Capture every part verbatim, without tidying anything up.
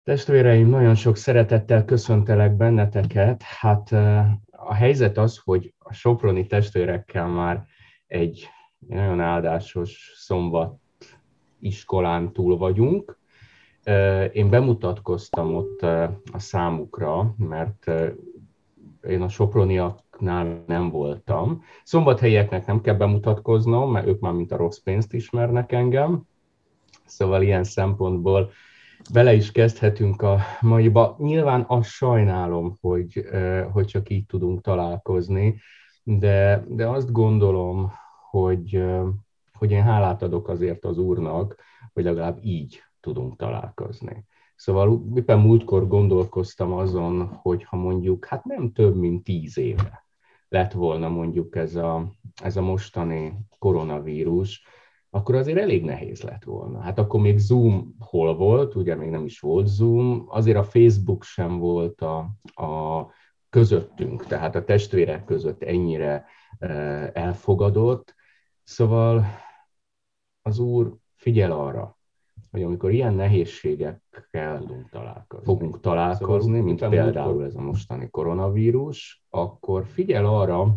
Testvéreim, nagyon sok szeretettel köszöntelek benneteket. Hát a helyzet az, hogy a soproni testvérekkel már egy nagyon áldásos szombat iskolán túl vagyunk. Én bemutatkoztam ott a számukra, mert én a soproniaknál nem voltam. Szombathelyieknek nem kell bemutatkoznom, mert ők már mint a rossz pénzt ismernek engem. Szóval ilyen szempontból bele is kezdhetünk a maiba. Nyilván azt sajnálom, hogy, hogy csak így tudunk találkozni, de, de azt gondolom, hogy, hogy én hálát adok azért az Úrnak, hogy legalább így tudunk találkozni. Szóval éppen múltkor gondolkoztam azon, hogy ha mondjuk, hát nem több, mint tíz éve lett volna mondjuk ez a, ez a mostani koronavírus, akkor azért elég nehéz lett volna. Hát akkor még Zoom hol volt, ugye még nem is volt Zoom, azért a Facebook sem volt a, a közöttünk, tehát a testvérek között ennyire elfogadott. Szóval az Úr figyel arra, hogy amikor ilyen nehézségekkel találkozni, fogunk találkozni, szóval, mint például ez a mostani koronavírus, akkor figyel arra,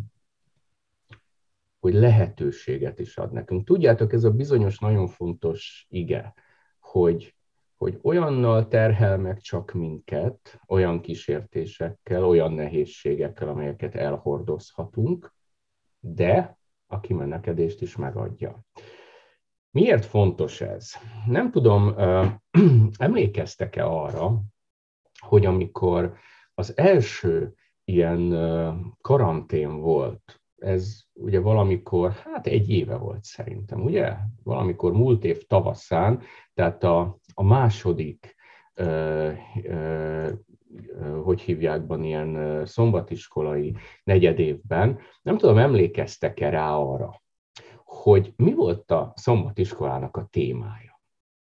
hogy lehetőséget is ad nekünk. Tudjátok, ez a bizonyos nagyon fontos ige, hogy, hogy olyannal terhel meg csak minket, olyan kísértésekkel, olyan nehézségekkel, amelyeket elhordozhatunk, de a kimenekedést is megadja. Miért fontos ez? Nem tudom, emlékeztek-e arra, hogy amikor az első ilyen karantén volt, ez ugye valamikor, hát egy éve volt szerintem, ugye? Valamikor múlt év tavaszán, tehát a, a második, ö, ö, hogy hívják, ilyen szombatiskolai negyedévben, nem tudom, emlékeztek-e rá arra, hogy mi volt a szombatiskolának a témája?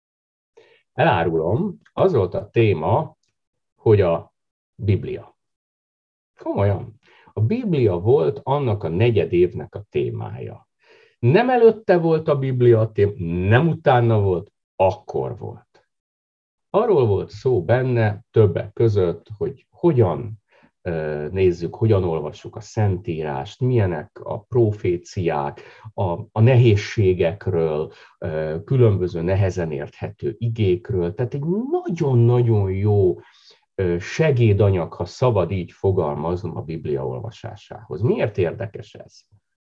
Elárulom, az volt a téma, hogy a Biblia. Komolyan. A Biblia volt annak a negyedévnek a témája. Nem előtte volt a Biblia a téma, nem utána volt, akkor volt. Arról volt szó benne többek között, hogy hogyan nézzük, hogyan olvassuk a Szentírást, milyenek a proféciák, a, a nehézségekről, különböző nehezen érthető igékről. Tehát egy nagyon-nagyon jó segédanyag, ha szabad így fogalmaznom a Biblia olvasásához. Miért érdekes ez?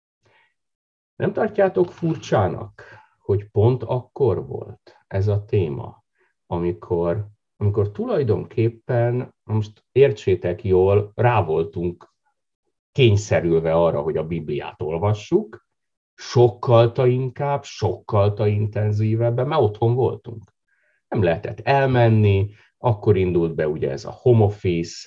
Nem tartjátok furcsának, hogy pont akkor volt ez a téma, amikor, amikor tulajdonképpen, most értsétek jól, rá voltunk kényszerülve arra, hogy a Bibliát olvassuk, sokkal inkább, sokkal intenzívebben, mert otthon voltunk. Nem lehetett elmenni, akkor indult be ugye ez a home office,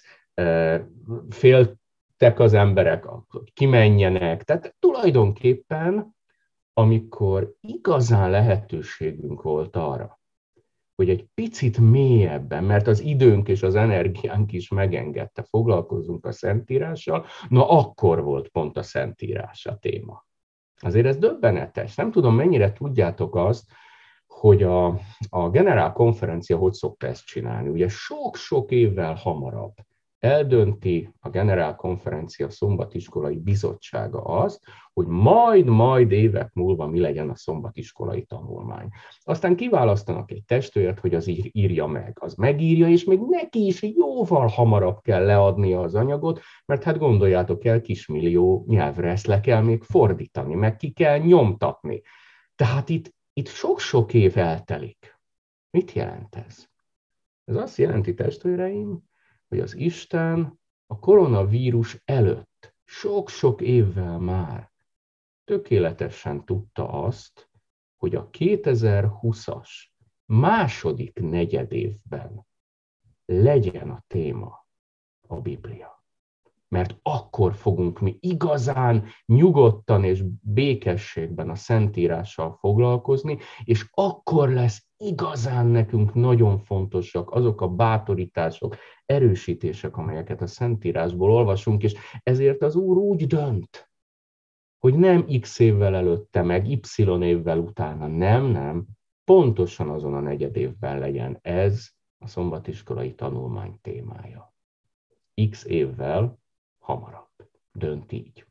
féltek az emberek, hogy kimenjenek. Tehát tulajdonképpen, amikor igazán lehetőségünk volt arra, hogy egy picit mélyebben, mert az időnk és az energiánk is megengedte, foglalkozzunk a Szentírással, na akkor volt pont a Szentírás a téma. Azért ez döbbenetes. Nem tudom, mennyire tudjátok azt, hogy a, a generál konferencia hogy szokta ezt csinálni. Ugye sok-sok évvel hamarabb eldönti a generál konferencia szombatiskolai bizottsága azt, hogy majd-majd évek múlva mi legyen a szombatiskolai tanulmány. Aztán kiválasztanak egy testvért, hogy az írja meg. Az megírja, és még neki is jóval hamarabb kell leadnia az anyagot, mert hát gondoljátok el, kismillió nyelvre ezt le kell még fordítani, meg ki kell nyomtatni. Tehát itt Itt sok-sok év eltelik. Mit jelent ez? Ez azt jelenti, testvéreim, hogy az Isten a koronavírus előtt, sok-sok évvel már tökéletesen tudta azt, hogy a kétezer-húszas második negyedévben legyen a téma a Biblia. Mert akkor fogunk mi igazán nyugodtan és békességben a Szentírással foglalkozni, és akkor lesz igazán nekünk nagyon fontosak azok a bátorítások, erősítések, amelyeket a Szentírásból olvasunk, és ezért az Úr úgy dönt, hogy nem X évvel előtte, meg Y évvel utána, nem, nem, pontosan azon a negyedévben legyen ez a szombatiskolai tanulmány témája. X évvel hamarabb. Dönt így.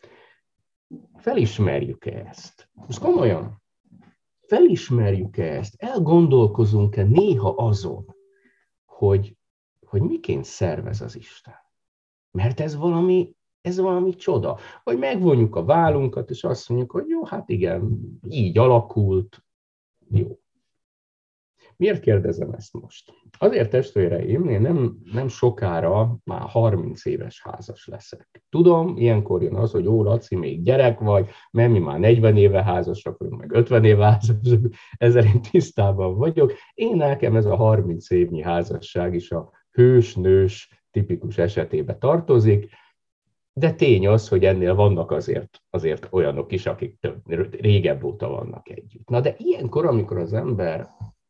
Felismerjük-e ezt? Most komolyan, felismerjük-e ezt? Elgondolkozunk-e néha azon, hogy, hogy miként szervez az Isten? Mert ez valami, ez valami csoda. Vagy megvonjuk a vállunkat, és azt mondjuk, hogy jó, hát igen, így alakult, jó. Miért kérdezem ezt most? Azért, testvéreim, én nem, nem sokára már harminc éves házas leszek. Tudom, ilyenkor jön az, hogy ó, Laci, még gyerek vagy, mert mi már negyven éve házasak vagyunk, meg ötven éve házasak, ezzel én tisztában vagyok. Én nekem ez a harminc évnyi házasság is a hős-nős tipikus esetébe tartozik, de tény az, hogy ennél vannak azért, azért olyanok is, akik több, régebb óta vannak együtt. Na de ilyenkor, amikor az ember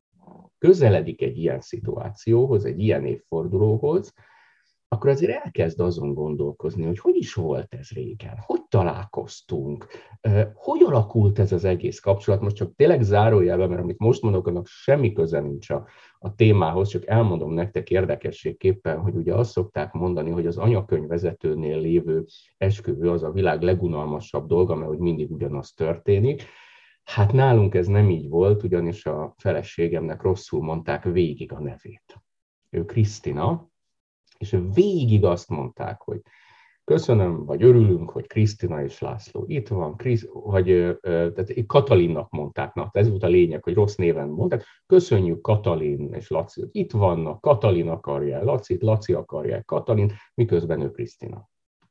közeledik egy ilyen szituációhoz, egy ilyen évfordulóhoz, akkor azért elkezd azon gondolkozni, hogy hogy is volt ez régen, hogy találkoztunk, hogy alakult ez az egész kapcsolat. Most csak tényleg zárójelben, mert amit most mondok, annak semmi köze nincs a, a témához, csak elmondom nektek érdekességképpen, hogy ugye azt szokták mondani, hogy az anyakönyvvezetőnél lévő esküvő az a világ legunalmasabb dolga, mert hogy mindig ugyanaz történik. Hát nálunk ez nem így volt, ugyanis a feleségemnek rosszul mondták végig a nevét. Ő Krisztina, és végig azt mondták, hogy köszönöm, vagy örülünk, hogy Krisztina és László itt van, Krisz, vagy tehát Katalinnak mondták, na, ez volt a lényeg, hogy rossz néven mondták, köszönjük Katalin és Laci, hogy itt vannak, Katalin akarja Lacit, Laci akarja Katalin, miközben ő Krisztina.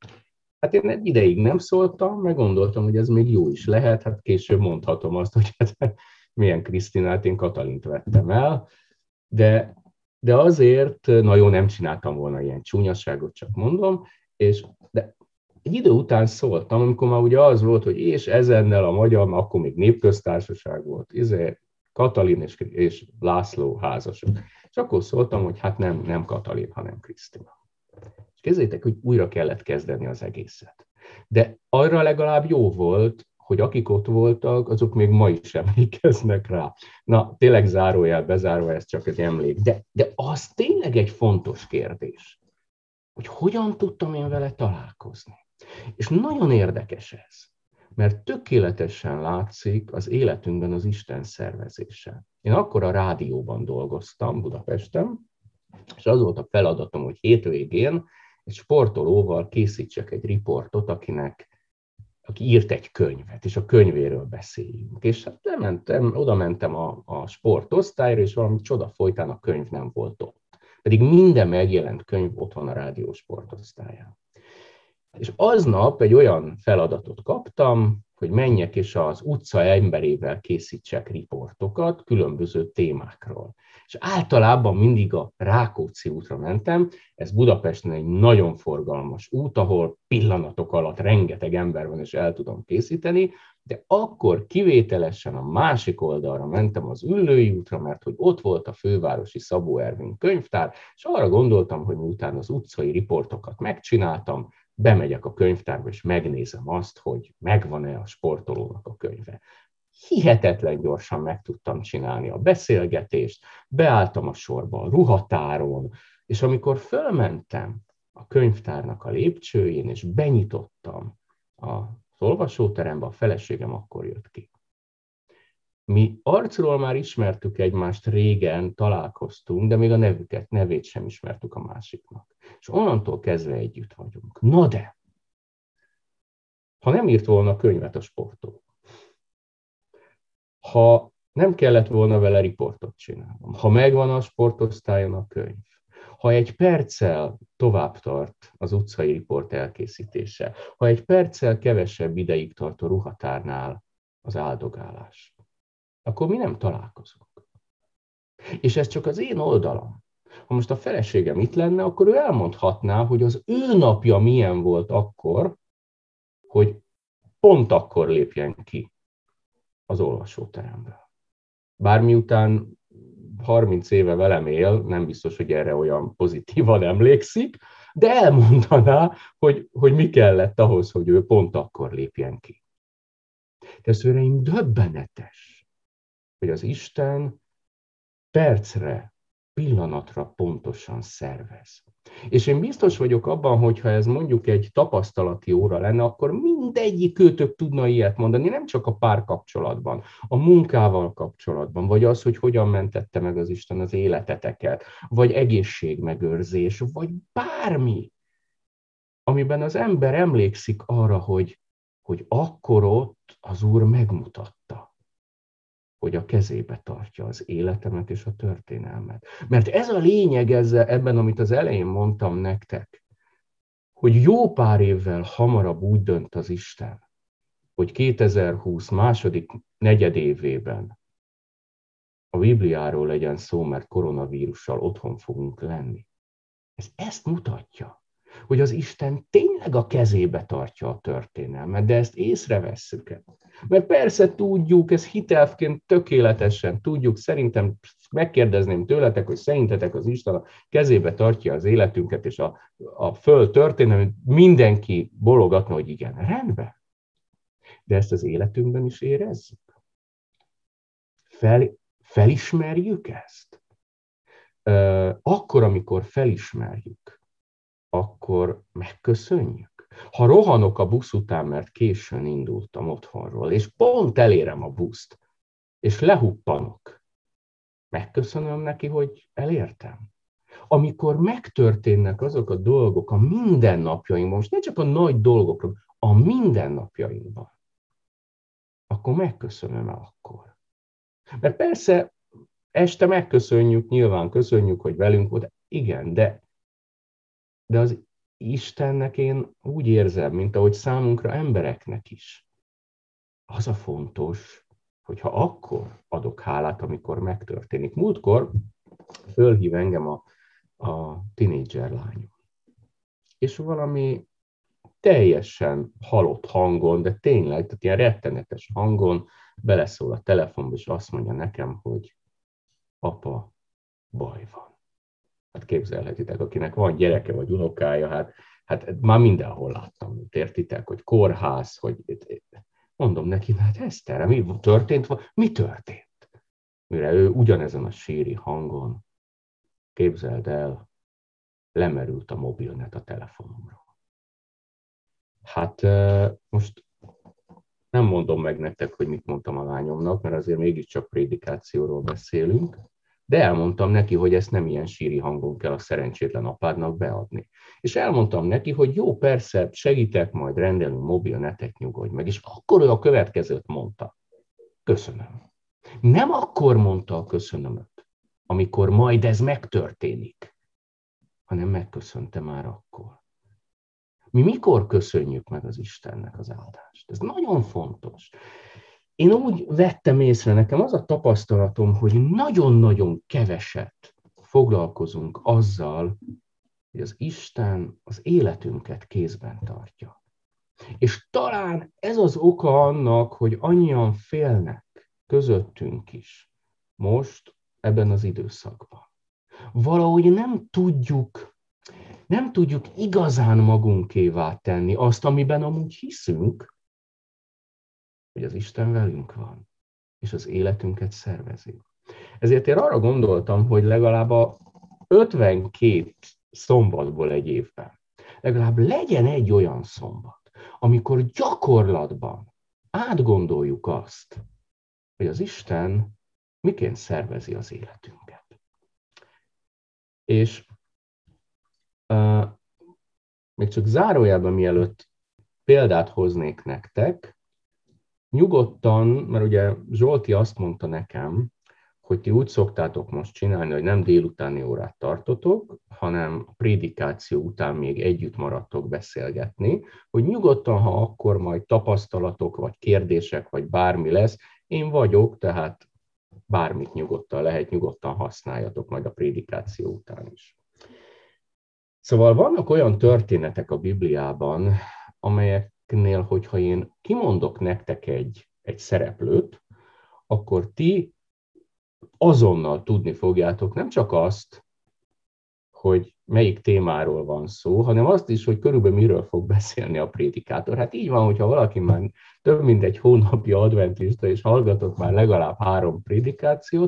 Hát én egy ideig nem szóltam, meg gondoltam, hogy ez még jó is lehet, hát később mondhatom azt, hogy hát milyen Krisztinát, én Katalint vettem el, de, de azért, na jó, nem csináltam volna ilyen csúnyaságot, csak mondom, és de egy idő után szóltam, amikor már ugye az volt, hogy és ezennel a magyar, akkor még népköztársaság volt, izé, Katalin és, és László házasok. És akkor szóltam, hogy hát nem, nem Katalin, hanem Krisztina. És képzeljétek, hogy újra kellett kezdeni az egészet. De arra legalább jó volt, hogy akik ott voltak, azok még ma is emlékeznek rá. Na, tényleg zárójel, bezárva, ez csak egy emlék. De, de az tényleg egy fontos kérdés, hogy hogyan tudtam én vele találkozni. És nagyon érdekes ez, mert tökéletesen látszik az életünkben az Isten szervezése. Én akkor a rádióban dolgoztam Budapesten, és az volt a feladatom, hogy hétvégén egy sportolóval készítsek egy riportot, akinek, aki írt egy könyvet, és a könyvéről beszéljünk. És hát lementem, oda mentem a, a sportosztályra, és valami csoda folytán a könyv nem volt ott. Pedig minden megjelent könyv ott van a rádió sportosztályán. És aznap egy olyan feladatot kaptam, hogy menjek és az utca emberével készítsek riportokat különböző témákról. És általában mindig a Rákóczi útra mentem, ez Budapesten egy nagyon forgalmas út, ahol pillanatok alatt rengeteg ember van, és el tudom készíteni, de akkor kivételesen a másik oldalra mentem az Üllői útra, mert hogy ott volt a fővárosi Szabó Ervin könyvtár, és arra gondoltam, hogy miután az utcai riportokat megcsináltam, bemegyek a könyvtárba, és megnézem azt, hogy megvan-e a sportolónak a könyve. Hihetetlen gyorsan meg tudtam csinálni a beszélgetést, beálltam a sorba a ruhatáron, és amikor fölmentem a könyvtárnak a lépcsőjén, és benyitottam az olvasóterembe, a feleségem akkor jött ki. Mi arcról már ismertük egymást régen, találkoztunk, de még a nevüket, nevét sem ismertük a másiknak. És onnantól kezdve együtt vagyunk. Na de, ha nem írt volna könyvet a sportoló, ha nem kellett volna vele riportot csinálnom, ha megvan a sportosztályon a könyv, ha egy perccel tovább tart az utcai riport elkészítése, ha egy perccel kevesebb ideig tart a ruhatárnál az áldogálás, akkor mi nem találkozunk. És ez csak az én oldalam. Ha most a feleségem itt lenne, akkor ő elmondhatná, hogy az ő napja milyen volt akkor, hogy pont akkor lépjen ki az olvasóteremből. Bár miután harminc éve velem él, nem biztos, hogy erre olyan pozitívan emlékszik, de elmondaná, hogy, hogy mi kellett ahhoz, hogy ő pont akkor lépjen ki. Testvéreim, döbbenetes, hogy az Isten percre pillanatra pontosan szervez. És én biztos vagyok abban, hogy ha ez mondjuk egy tapasztalati óra lenne, akkor mindegyik kötök tudna ilyet mondani, nem csak a párkapcsolatban, a munkával kapcsolatban, vagy az, hogy hogyan mentette meg az Isten az életeteket, vagy egészségmegőrzés, vagy bármi, amiben az ember emlékszik arra, hogy, hogy akkor ott az Úr megmutatta, hogy a kezébe tartja az életemet és a történelmet. Mert ez a lényeg ezzel, ebben, amit az elején mondtam nektek, hogy jó pár évvel hamarabb úgy dönt az Isten, hogy kétezer-húsz második negyedévében a Bibliáról legyen szó, mert koronavírussal otthon fogunk lenni. Ez ezt mutatja, hogy az Isten tényleg a kezébe tartja a történelmet, de ezt észrevesszük-e? Mert persze tudjuk, ez hitelként tökéletesen tudjuk, szerintem megkérdezném tőletek, hogy szerintetek az Isten a kezébe tartja az életünket, és a, a föld történelmet, mindenki bologatna, hogy igen, rendben. De ezt az életünkben is érezzük. Fel, felismerjük ezt? Akkor, amikor felismerjük, akkor megköszönjük. Ha rohanok a busz után, mert későn indultam otthonról, és pont elérem a buszt, és lehuppanok, megköszönöm neki, hogy elértem. Amikor megtörténnek azok a dolgok a mindennapjainkban, most ne csak a nagy dolgokról, a mindennapjainkban, akkor megköszönöm akkor. Mert persze este megköszönjük, nyilván köszönjük, hogy velünk volt, igen, de De az Istennek én úgy érzem, mint ahogy számunkra embereknek is. Az a fontos, hogyha akkor adok hálát, amikor megtörténik. Múltkor fölhív engem a, a tinédzser lányom. És valami teljesen halott hangon, de tényleg, tehát ilyen rettenetes hangon beleszól a telefonba, és azt mondja nekem, hogy apa, baj van. Hát képzelhetitek, akinek van gyereke vagy unokája, hát, hát már mindenhol láttam, értitek, hogy kórház, hogy mondom neki, hát Eszter, mi történt? Mi történt? Mire ő ugyanezen a síri hangon, képzeld el, lemerült a mobilnet a telefonomról. Hát most nem mondom meg nektek, hogy mit mondtam a lányomnak, mert azért mégiscsak prédikációról beszélünk, de elmondtam neki, hogy ezt nem ilyen síri hangon kell a szerencsétlen apádnak beadni. És elmondtam neki, hogy jó, persze, segítek, majd rendelünk mobilnetet, nyugodj meg. És akkor ő a következőt mondta. Köszönöm. Nem akkor mondta a köszönömöt, amikor majd ez megtörténik, hanem megköszönte már akkor. Mi mikor köszönjük meg az Istennek az áldást? Ez nagyon fontos. Én úgy vettem észre, nekem az a tapasztalatom, hogy nagyon-nagyon keveset foglalkozunk azzal, hogy az Isten az életünket kézben tartja. És talán ez az oka annak, hogy annyian félnek közöttünk is most ebben az időszakban. Valahogy nem tudjuk, nem tudjuk igazán magunkévá tenni azt, amiben amúgy hiszünk, hogy az Isten velünk van, és az életünket szervezi. Ezért én arra gondoltam, hogy legalább a ötvenkét szombatból egy évben, legalább legyen egy olyan szombat, amikor gyakorlatban átgondoljuk azt, hogy az Isten miként szervezi az életünket. És uh, még csak zárójelben, mielőtt példát hoznék nektek, nyugodtan, mert ugye Zsolti azt mondta nekem, hogy ti úgy szoktátok most csinálni, hogy nem délutáni órát tartotok, hanem a prédikáció után még együtt maradtok beszélgetni, hogy nyugodtan, ha akkor majd tapasztalatok, vagy kérdések, vagy bármi lesz, én vagyok, tehát bármit nyugodtan lehet, nyugodtan használjatok majd a prédikáció után is. Szóval vannak olyan történetek a Bibliában, amelyeknél, hogyha én kimondok nektek egy, egy szereplőt, akkor ti azonnal tudni fogjátok nem csak azt, hogy melyik témáról van szó, hanem azt is, hogy körülbelül miről fog beszélni a prédikátor. Hát így van, hogyha valaki már több mint egy hónapja adventista, és hallgatott már legalább három prédikációt,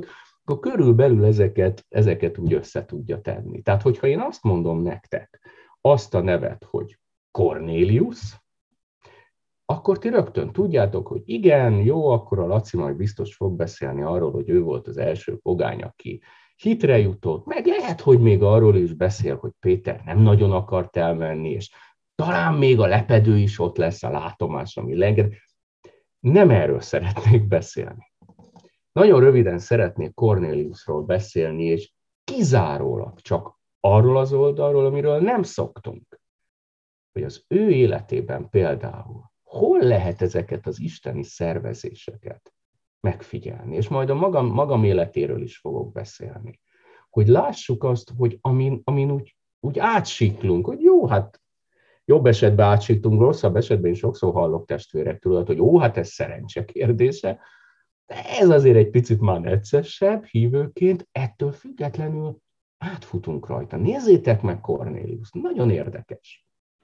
akkor körülbelül ezeket, ezeket úgy össze tudja tenni. Tehát, hogyha én azt mondom nektek, azt a nevet, hogy Cornélius, akkor ti rögtön tudjátok, hogy igen, jó, akkor a Laci majd biztos fog beszélni arról, hogy ő volt az első pogány, aki hitre jutott, meg lehet, hogy még arról is beszél, hogy Péter nem nagyon akart elmenni, és talán még a lepedő is ott lesz, a látomás, ami legyen. Nem erről szeretnék beszélni. Nagyon röviden szeretnék Cornéliusról beszélni, és kizárólag csak arról az oldalról, amiről nem szoktunk, hogy az ő életében például hol lehet ezeket az isteni szervezéseket megfigyelni. És majd a magam, magam életéről is fogok beszélni. Hogy lássuk azt, hogy amin, amin úgy, úgy átsiklunk, hogy jó, hát jobb esetben átsiklunk, rosszabb esetben én sokszor hallok testvérektől, hogy ó, hát ez szerencse kérdése, de ez azért egy picit már neccesebb hívőként, ettől függetlenül átfutunk rajta. Nézzétek meg Cornélius, nagyon érdekes.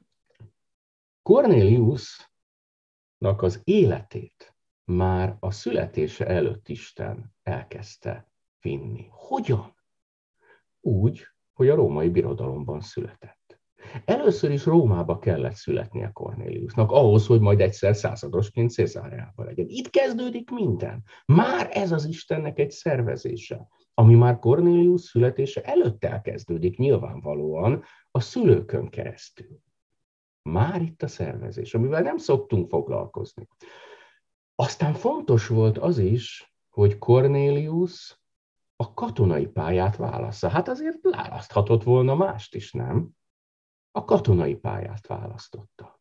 Cornéliusnak az életét már a születése előtt Isten elkezdte vinni. Hogyan? Úgy, hogy a római birodalomban született. Először is Rómába kellett születnie Cornéliusnak, ahhoz, hogy majd egyszer századosként Cézáreában legyen. Itt kezdődik minden. Már ez az Istennek egy szervezése, ami már Cornélius születése előtt elkezdődik nyilvánvalóan a szülőkön keresztül. Már itt a szervezés, amivel nem szoktunk foglalkozni. Aztán fontos volt az is, hogy Cornélius a katonai pályát válassza. Hát azért választhatott volna mást is, nem? A katonai pályát választotta.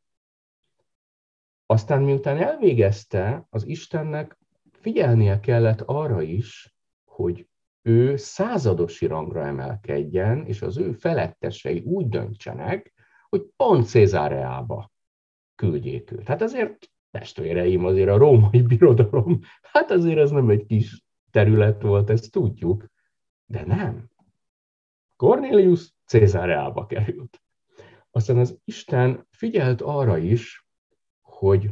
Aztán miután elvégezte, az Istennek figyelnie kellett arra is, hogy ő századosi rangra emelkedjen, és az ő felettesei úgy döntsenek, hogy pont Cézáreába küldjék őt. Hát azért, testvéreim, azért a római birodalom, hát azért ez nem egy kis terület volt, ezt tudjuk, de nem. Cornélius Cézáreába került. Aztán az Isten figyelt arra is, hogy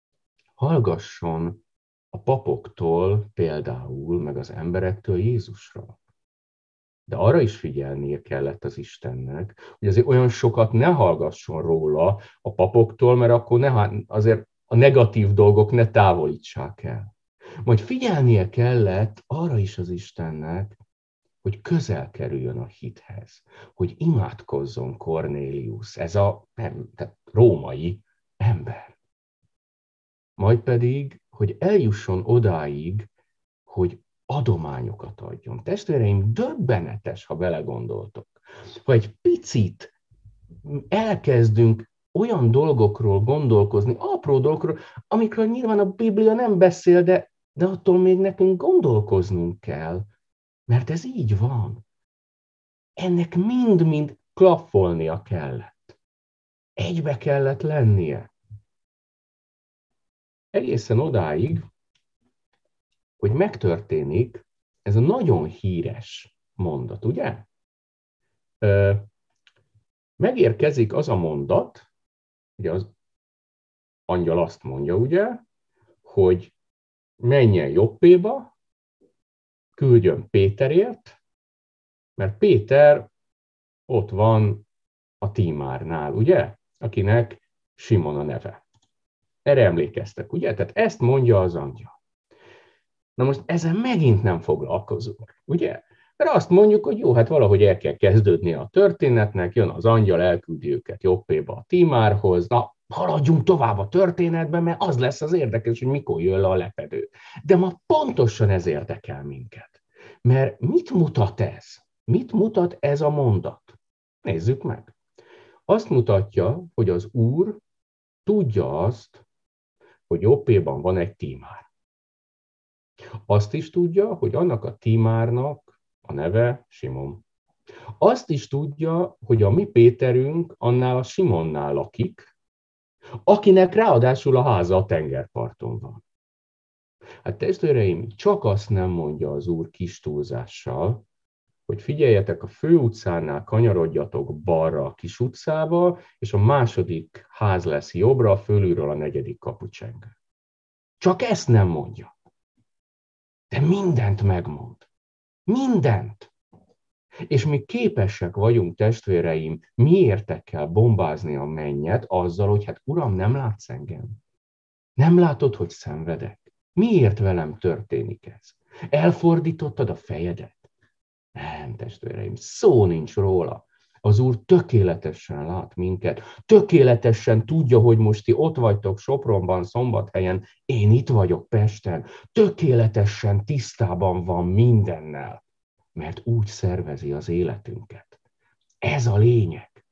hallgasson a papoktól például, meg az emberektől Jézusra. De arra is figyelnie kellett az Istennek, hogy azért olyan sokat ne hallgasson róla a papoktól, mert akkor ne, azért a negatív dolgok ne távolítsák el. Majd figyelnie kellett arra is az Istennek, hogy közel kerüljön a hithez, hogy imádkozzon Cornélius, ez a nem, tehát római ember. Majd pedig, hogy eljusson odáig, hogy adományokat adjon. Testvéreim, döbbenetes, ha belegondoltok. Ha egy picit elkezdünk olyan dolgokról gondolkozni, apró dolgokról, amikről nyilván a Biblia nem beszél, de, de attól még nekünk gondolkoznunk kell, mert ez így van. Ennek mind-mind klaffolnia kellett. Egybe kellett lennie. Egészen odáig, hogy megtörténik ez a nagyon híres mondat, ugye? Megérkezik az a mondat, ugye az angyal azt mondja, ugye, hogy menjen Jobbéba, küldjön Péterért, mert Péter ott van a Tímárnál, ugye? Akinek Simon a neve. Erre emlékeztek, ugye? Tehát ezt mondja az angyal. Na most ezen megint nem foglalkozunk, ugye? Mert azt mondjuk, hogy jó, hát valahogy el kell kezdődnie a történetnek, jön az angyal, elküldi őket Jobbéba a Tímárhoz, na, haladjunk tovább a történetben, mert az lesz az érdekes, hogy mikor jön le a lepedő. De ma pontosan ez érdekel minket. Mert mit mutat ez? Mit mutat ez a mondat? Nézzük meg. Azt mutatja, hogy az Úr tudja azt, hogy Jobbéban van egy Tímár. Azt is tudja, hogy annak a Tímárnak a neve Simon. Azt is tudja, hogy a mi Péterünk annál a Simonnál lakik, akinek ráadásul a háza a tengerparton van. Hát testvéreim, csak azt nem mondja az Úr kis túlzással, hogy figyeljetek, a főutcánál kanyarodjatok balra a kis utcába, és a második ház lesz jobbra, fölülről a negyedik kapucsengő. Csak ezt nem mondja. De mindent megmond. Mindent. És mi képesek vagyunk, testvéreim, miértekkel bombázni a mennyet azzal, hogy hát Uram, nem látsz engem? Nem látod, hogy szenvedek? Miért velem történik ez? Elfordítottad a fejedet? Nem, testvéreim, szó nincs róla. Az Úr tökéletesen lát minket, tökéletesen tudja, hogy most ti ott vagytok Sopronban, Szombathelyen, én itt vagyok Pesten, tökéletesen tisztában van mindennel, mert úgy szervezi az életünket. Ez a lényeg.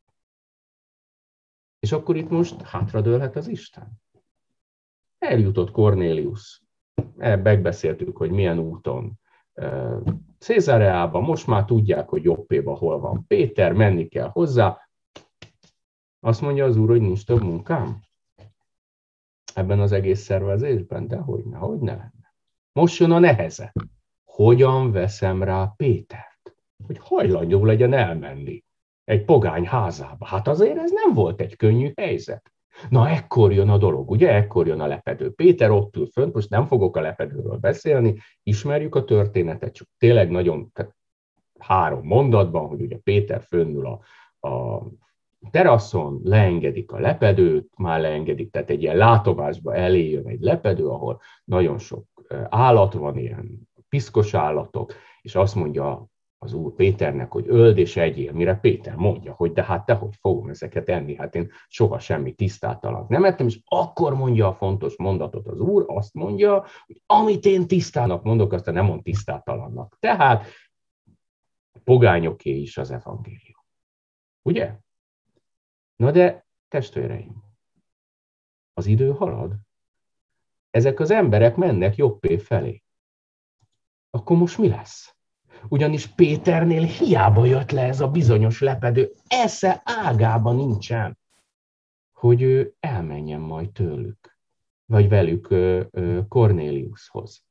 És akkor itt most hátradőlhet az Isten. Eljutott Kornélius. Megbeszéltük, hogy milyen úton. Cézareában, most már tudják, hogy Jobbéban hol van Péter, menni kell hozzá. Azt mondja az Úr, hogy nincs több munkám ebben az egész szervezésben, de hogyne, hogy ne lenne. Most jön a neheze. Hogyan veszem rá Pétert, hogy hajlandó legyen elmenni egy pogány házába? Hát azért ez nem volt egy könnyű helyzet. Na, ekkor jön a dolog, ugye? Ekkor jön a lepedő. Péter ott ül fönt, most nem fogok a lepedőről beszélni, ismerjük a történetet, csak tényleg nagyon, tehát három mondatban, hogy ugye Péter fönnül a, a teraszon, leengedik a lepedőt, már leengedik, tehát egy ilyen látomásba elé jön egy lepedő, ahol nagyon sok állat van, ilyen piszkos állatok, és azt mondja az Úr Péternek, hogy öld és egyél, mire Péter mondja, hogy de hát dehogy fogom ezeket enni, hát én soha semmi tisztátalant nem ettem, és akkor mondja a fontos mondatot az Úr, azt mondja, hogy amit én tisztának mondok, azt nem mond tisztátalannak. Tehát pogányoké is az evangélium. Ugye? Na de, testvéreim, az idő halad. Ezek az emberek mennek Jobbé felé. Akkor most mi lesz? Ugyanis Péternél hiába jött le ez a bizonyos lepedő, esze ágában nincsen, hogy ő elmenjen majd tőlük, vagy velük Kornéliushoz.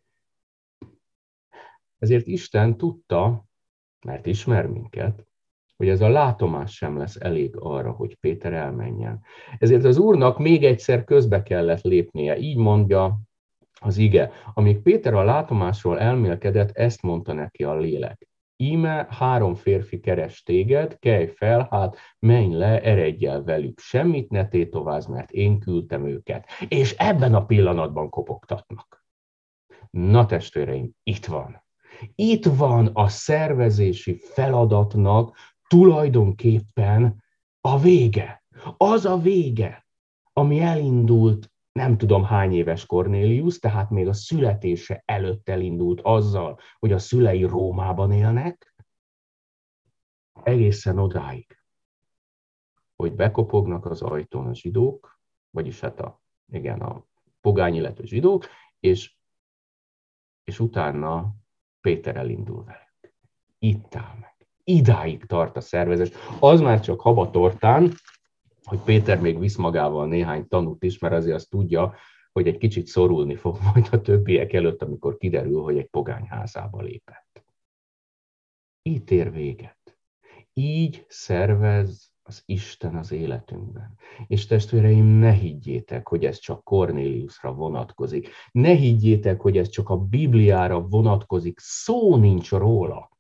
Ezért Isten tudta, mert ismer minket, hogy ez a látomás sem lesz elég arra, hogy Péter elmenjen. Ezért az Úrnak még egyszer közbe kellett lépnie, így mondja az ige. Amíg Péter a látomásról elmélkedett, ezt mondta neki a lélek. Íme három férfi keres téged, kelj fel, hát menj le, eredj el velük, semmit ne tétovázz, mert én küldtem őket. És ebben a pillanatban kopogtatnak. Na testvéreim, itt van. Itt van a szervezési feladatnak tulajdonképpen a vége. Az a vége, ami elindult nem tudom hány éves Kornélius, tehát még a születése előtt elindult azzal, hogy a szülei Rómában élnek, egészen odáig, hogy bekopognak az ajtón a zsidók, vagyis hát a, igen, a pogány illető zsidók, és, és utána Péter elindul velük. Itt áll meg. Idáig tart a szervezés. Az már csak habatortán, hogy Péter még visz magával néhány tanút is, mert azért azt tudja, hogy egy kicsit szorulni fog majd a többiek előtt, amikor kiderül, hogy egy pogány házába lépett. Így ér véget. Így szervez az Isten az életünkben. És testvéreim, ne higgyétek, hogy ez csak Kornéliusra vonatkozik. Ne higgyétek, hogy ez csak a Bibliára vonatkozik. Szó nincs róla.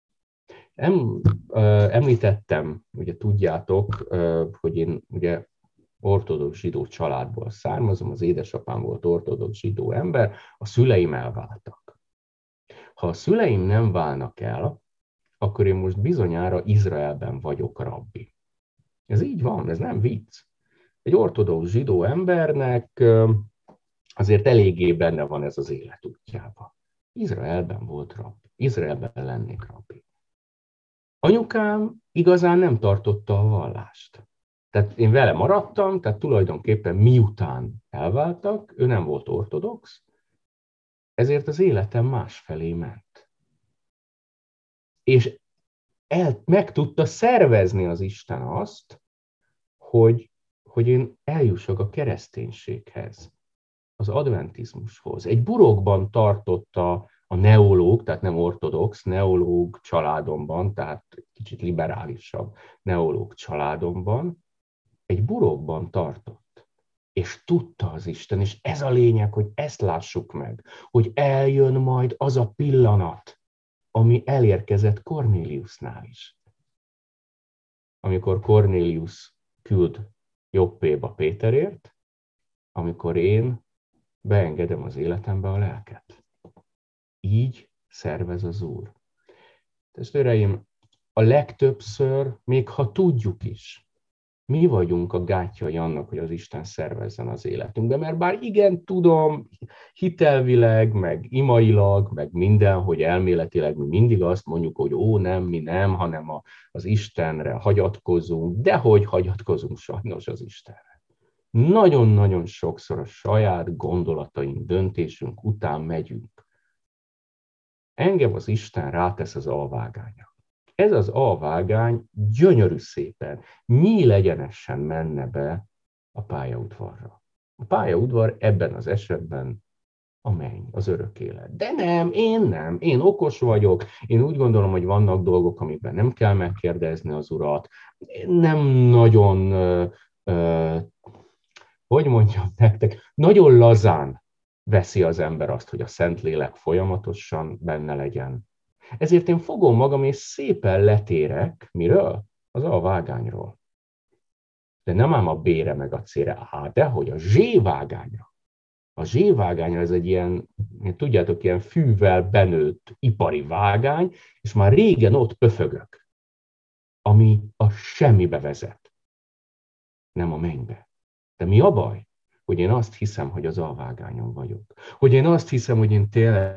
Em, említettem, ugye tudjátok, hogy én ugye ortodox zsidó családból származom, az édesapám volt ortodox zsidó ember, a szüleim elváltak. Ha a szüleim nem válnak el, akkor én most bizonyára Izraelben vagyok rabbi. Ez így van, ez nem vicc. Egy ortodox zsidó embernek azért eléggé benne van ez az élet útjában. Izraelben volt rabbi, Izraelben lennék rabbi. Anyukám igazán nem tartotta a vallást. Tehát én vele maradtam, tehát tulajdonképpen miután elváltak, ő nem volt ortodox, ezért az életem másfelé ment. És el, meg tudta szervezni az Isten azt, hogy, hogy én eljussak a kereszténységhez, az adventizmushoz. Egy burokban tartotta a neológ, tehát nem ortodox, neológ családomban, tehát kicsit liberálisabb neológ családomban, egy burokban tartott. És tudta az Isten, és ez a lényeg, hogy ezt lássuk meg, hogy eljön majd az a pillanat, ami elérkezett Kornéliusnál is. Amikor Kornélius küld Jobbéba Péterért, amikor én beengedem az életembe a lelket. Így szervez az Úr. Testvéreim, a legtöbbször, még ha tudjuk is, mi vagyunk a gátjai annak, hogy az Isten szervezzen az életünkbe, mert bár igen, tudom, hitelvileg, meg imailag, meg minden, hogy elméletileg mi mindig azt mondjuk, hogy ó, nem, mi nem, hanem a, az Istenre hagyatkozunk, de hogy hagyatkozunk sajnos az Istenre. Nagyon-nagyon sokszor a saját gondolataink, döntésünk után megyünk. Engem az Isten rátesz az alvágányra. Ez az alvágány gyönyörű szépen, nyílegyenesen menne be a pályaudvarra. A pályaudvar ebben az esetben a menny, az örök élet. De nem, én nem, én okos vagyok, én úgy gondolom, hogy vannak dolgok, amikben nem kell megkérdezni az Urat. Nem nagyon, ö, ö, hogy mondjam nektek, nagyon lazán veszi az ember azt, hogy a Szentlélek folyamatosan benne legyen. Ezért én fogom magam, és szépen letérek, miről? Az alvágányról. De nem ám a B-re meg a C-re, á, dehogy a Z-vágányra. A Z-vágány ez egy ilyen, tudjátok, ilyen fűvel benőtt ipari vágány, és már régen ott pöfögök, ami a semmibe vezet, nem a mennybe. De mi a baj? Hogy én azt hiszem, hogy az alvágányon vagyok. Hogy én azt hiszem, hogy én tényleg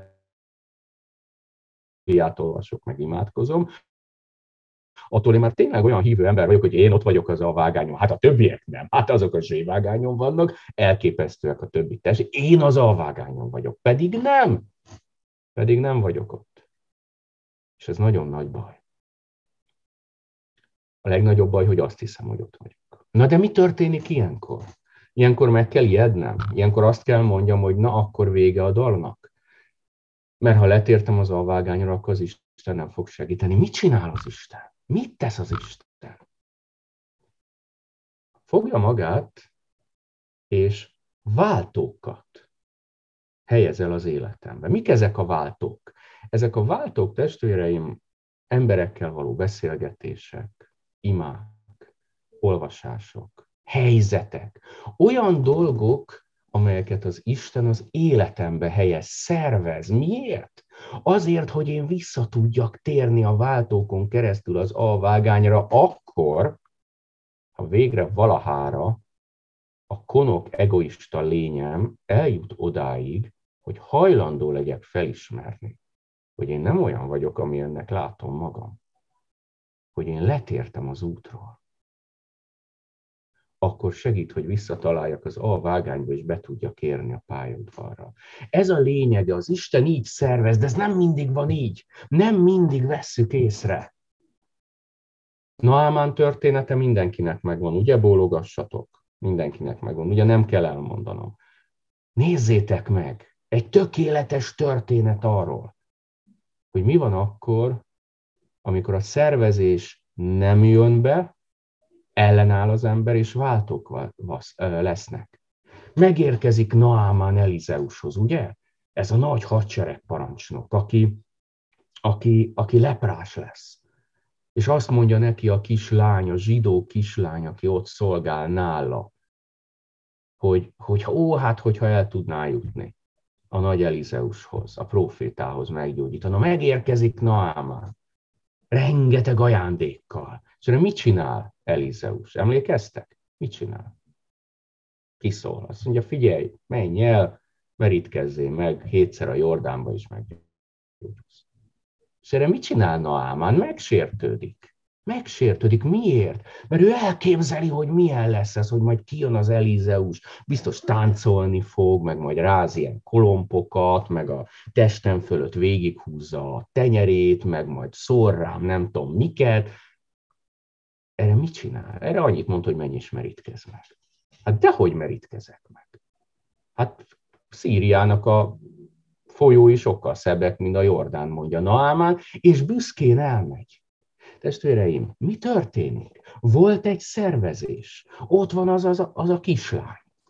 olvasok, meg imádkozom, attól én már tényleg olyan hívő ember vagyok, hogy én ott vagyok az alvágányon. Hát a többiek nem. Hát azok a Z-vágányon vannak, elképesztőek a többi test. Én az alvágányon vagyok. Pedig nem. Pedig nem vagyok ott. És ez nagyon nagy baj. A legnagyobb baj, hogy azt hiszem, hogy ott vagyok. Na de mi történik ilyenkor? Ilyenkor meg kell ijednem. Ilyenkor azt kell mondjam, hogy na akkor vége a dalnak. Mert ha letértem az alvágányra, akkor az Isten nem fog segíteni. Mit csinál az Isten? Mit tesz az Isten? Fogja magát, és váltókat helyez el az életembe. Mik ezek a váltók? Ezek a váltók, testvéreim, emberekkel való beszélgetések, imák, olvasások, helyzetek. Olyan dolgok, amelyeket az Isten az életembe helyez, szervez. Miért? Azért, hogy én vissza tudjak térni a váltókon keresztül az alvágányra, akkor, ha végre valahára a konok egoista lényem eljut odáig, hogy hajlandó legyek felismerni, hogy én nem olyan vagyok, amilyennek látom magam, hogy én letértem az útról, akkor segít, hogy visszataláljak az alvágányba, és be tudjak érni a pályaudvarra. Ez a lényege, az Isten így szervez, de ez nem mindig van így. Nem mindig vesszük észre. Naámán története mindenkinek megvan, ugye, bólogassatok? Mindenkinek megvan, ugye nem kell elmondanom. Nézzétek meg, egy tökéletes történet arról, hogy mi van akkor, amikor a szervezés nem jön be, ellenáll az ember, és váltók lesznek. Megérkezik Naámán Elizeushoz, ugye? Ez a nagy hadseregparancsnok, aki, aki, aki leprás lesz. És azt mondja neki a kislány, a zsidó kislány, aki ott szolgál nála, hogy, hogy ó, hát hogyha el tudná jutni a nagy Elizeushoz, a prófétához meggyógyítani. Megérkezik Naámán, rengeteg ajándékkal. És mit csinál Elizeus? Emlékeztek? Mit csinál? Kiszól. Azt mondja, figyelj, menj el, merítkezzél meg, hétszer a Jordánba is meggyógyulsz. És erre mit csinál Naámán? Megsértődik. Megsértődik. Miért? Mert ő elképzeli, hogy milyen lesz ez, hogy majd kijön az Elizeus, biztos táncolni fog, meg majd ráz ilyen kolompokat, meg a testem fölött végighúzza a tenyerét, meg majd szól rám nem tudom miket. Erre mit csinál? Erre annyit mond, hogy menj és merítkezz meg. Hát dehogy merítkezek meg. Hát Szíriának a folyói sokkal szebbek, mint a Jordán, mondja Naámán, és büszkén elmegy. Testvéreim, mi történik? Volt egy szervezés. Ott van az, az, a, az a kislány,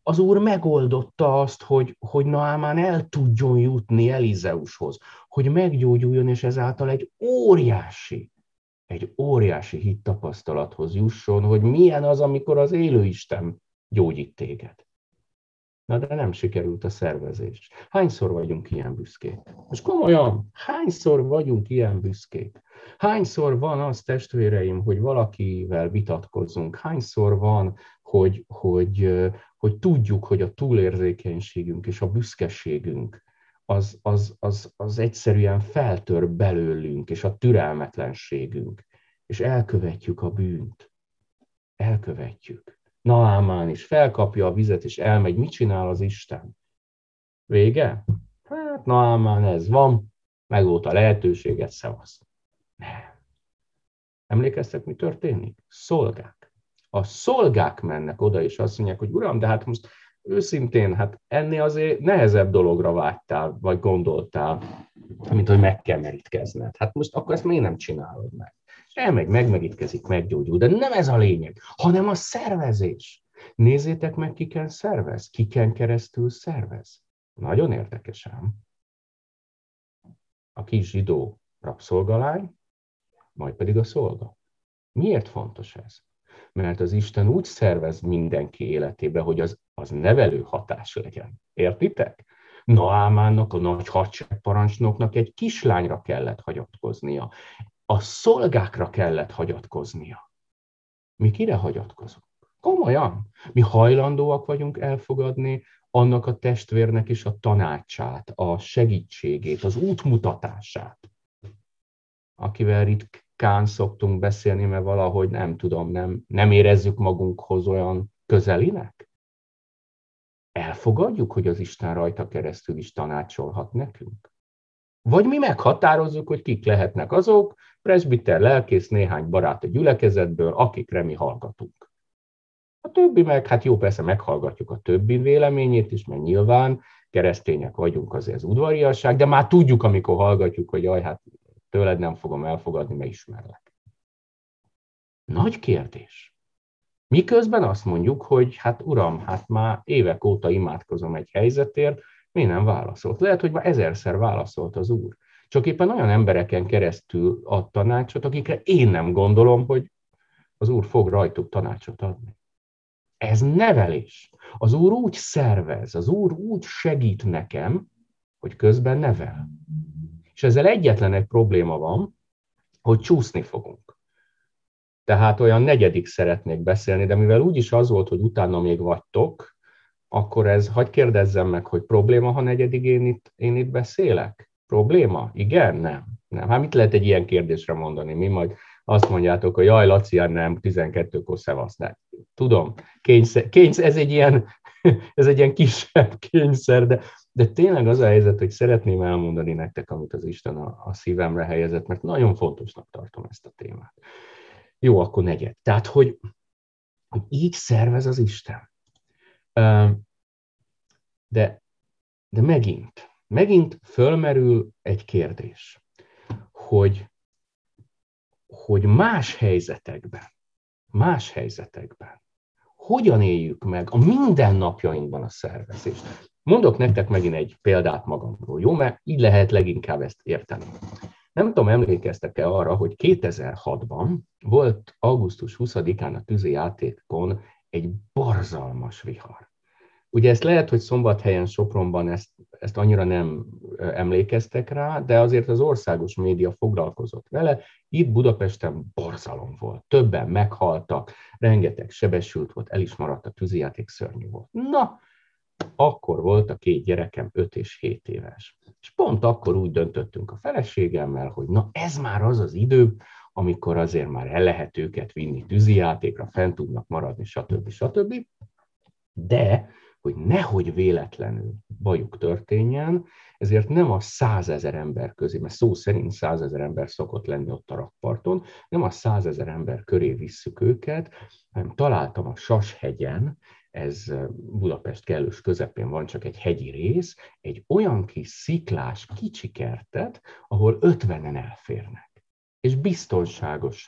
az Úr megoldotta azt, hogy, hogy Naamán el tudjon jutni Elizeushoz, hogy meggyógyuljon, és ezáltal egy óriási, egy óriási hittapasztalathoz jusson, hogy milyen az, amikor az élő Isten gyógyít téged. Na de nem sikerült a szervezés. Hányszor vagyunk ilyen büszkék? Most komolyan, hányszor vagyunk ilyen büszkék? Hányszor van az, testvéreim, hogy valakivel vitatkozunk? Hányszor van, hogy, hogy, hogy tudjuk, hogy a túlérzékenységünk és a büszkeségünk az, az, az, az egyszerűen feltör belőlünk, és a türelmetlenségünk, és elkövetjük a bűnt. Elkövetjük. Naamán is felkapja a vizet, és elmegy. Mit csinál az Isten? Vége? Hát Naamán ez van, meg volt a lehetőséget, szevasz. Nem. Emlékeztek, mi történik? Szolgák. A szolgák mennek oda, és azt mondják, hogy uram, de hát most őszintén, hát ennél azért nehezebb dologra vágytál, vagy gondoltál, mint hogy meg kell merítkezned. Hát most akkor ezt miért nem csinálod meg? Elmegy, megmerítkezik, meggyógyul. De nem ez a lényeg, hanem a szervezés. Nézzétek meg, kiken szervez, kiken keresztül szervez. Nagyon érdekes ám. A kis zsidó rabszolgalány, majd pedig a szolga. Miért fontos ez? Mert az Isten úgy szervez mindenki életébe, hogy az, az nevelő hatás legyen. Értitek? Naamánnak, a nagy hadseregparancsnoknak egy kislányra kellett hagyatkoznia. A szolgákra kellett hagyatkoznia. Mi kire hagyatkozunk? Komolyan. Mi hajlandóak vagyunk elfogadni annak a testvérnek is a tanácsát, a segítségét, az útmutatását, akivel ritkán szoktunk beszélni, mert valahogy nem tudom, nem, nem érezzük magunkhoz olyan közelinek? Elfogadjuk, hogy az Isten rajta keresztül is tanácsolhat nekünk? Vagy mi meghatározzuk, hogy kik lehetnek azok, presbiter, lelkész, néhány barát a gyülekezetből, akikre mi hallgatunk. A többi meg, hát jó, persze meghallgatjuk a többi véleményét is, mert nyilván keresztények vagyunk, azért az udvariasság, de már tudjuk, amikor hallgatjuk, hogy jaj, hát tőled nem fogom elfogadni, mert ismerlek. Nagy kérdés. Miközben azt mondjuk, hogy hát uram, hát már évek óta imádkozom egy helyzetért, miért nem válaszolt? Lehet, hogy már ezerszer válaszolt az Úr. Csak éppen olyan embereken keresztül ad tanácsot, akikre én nem gondolom, hogy az Úr fog rajtuk tanácsot adni. Ez nevelés. Az Úr úgy szervez, az Úr úgy segít nekem, hogy közben nevel. És ezzel egyetlen egy probléma van, hogy csúszni fogunk. Tehát olyan negyedik szeretnék beszélni, de mivel úgyis az volt, hogy utána még vagytok, akkor ez, hadd kérdezzem meg, hogy probléma, ha negyedik én itt, én itt beszélek? Probléma? Igen? Nem. Nem. Hát mit lehet egy ilyen kérdésre mondani? Mi majd azt mondjátok, hogy jaj, Laci, nem, tizenkettőkor szevasz. Nem. Tudom, kényszer, kényszer, ez, egy ilyen, ez egy ilyen kisebb kényszer, de, de tényleg az a helyzet, hogy szeretném elmondani nektek, amit az Isten a, a szívemre helyezett, mert nagyon fontosnak tartom ezt a témát. Jó, akkor negyed. Tehát, hogy, hogy így szervez az Isten. De, de megint, megint fölmerül egy kérdés, hogy, hogy más helyzetekben, más helyzetekben hogyan éljük meg a mindennapjainkban a szervezést. Mondok nektek megint egy példát magamról, jó? Mert így lehet leginkább ezt érteni. Nem tudom, emlékeztek-e arra, hogy kétezer-hatban volt augusztus huszadikán a tűzijátékon egy borzalmas vihar. Ugye ezt lehet, hogy Szombathelyen, Sopronban ezt, ezt annyira nem emlékeztek rá, de azért az országos média foglalkozott vele. Itt Budapesten borzalom volt. Többen meghaltak, rengeteg sebesült volt, el is maradt a tűzijáték, szörnyű volt. Na, akkor volt a két gyerekem öt és hét éves. És pont akkor úgy döntöttünk a feleségemmel, hogy na ez már az az idő, amikor azért már el lehet őket vinni tűzijátékra, fent tudnak maradni, stb. stb. De hogy nehogy véletlenül bajuk történjen, ezért nem a százezer ember közé, mert szó szerint százezer ember szokott lenni ott a rakparton, nem a százezer ember köré visszük őket, hanem találtam a Sashegyen, ez Budapest kellős közepén van, csak egy hegyi rész, egy olyan kis sziklás kicsi kertet, ahol ötvenen elférnek. És biztonságosan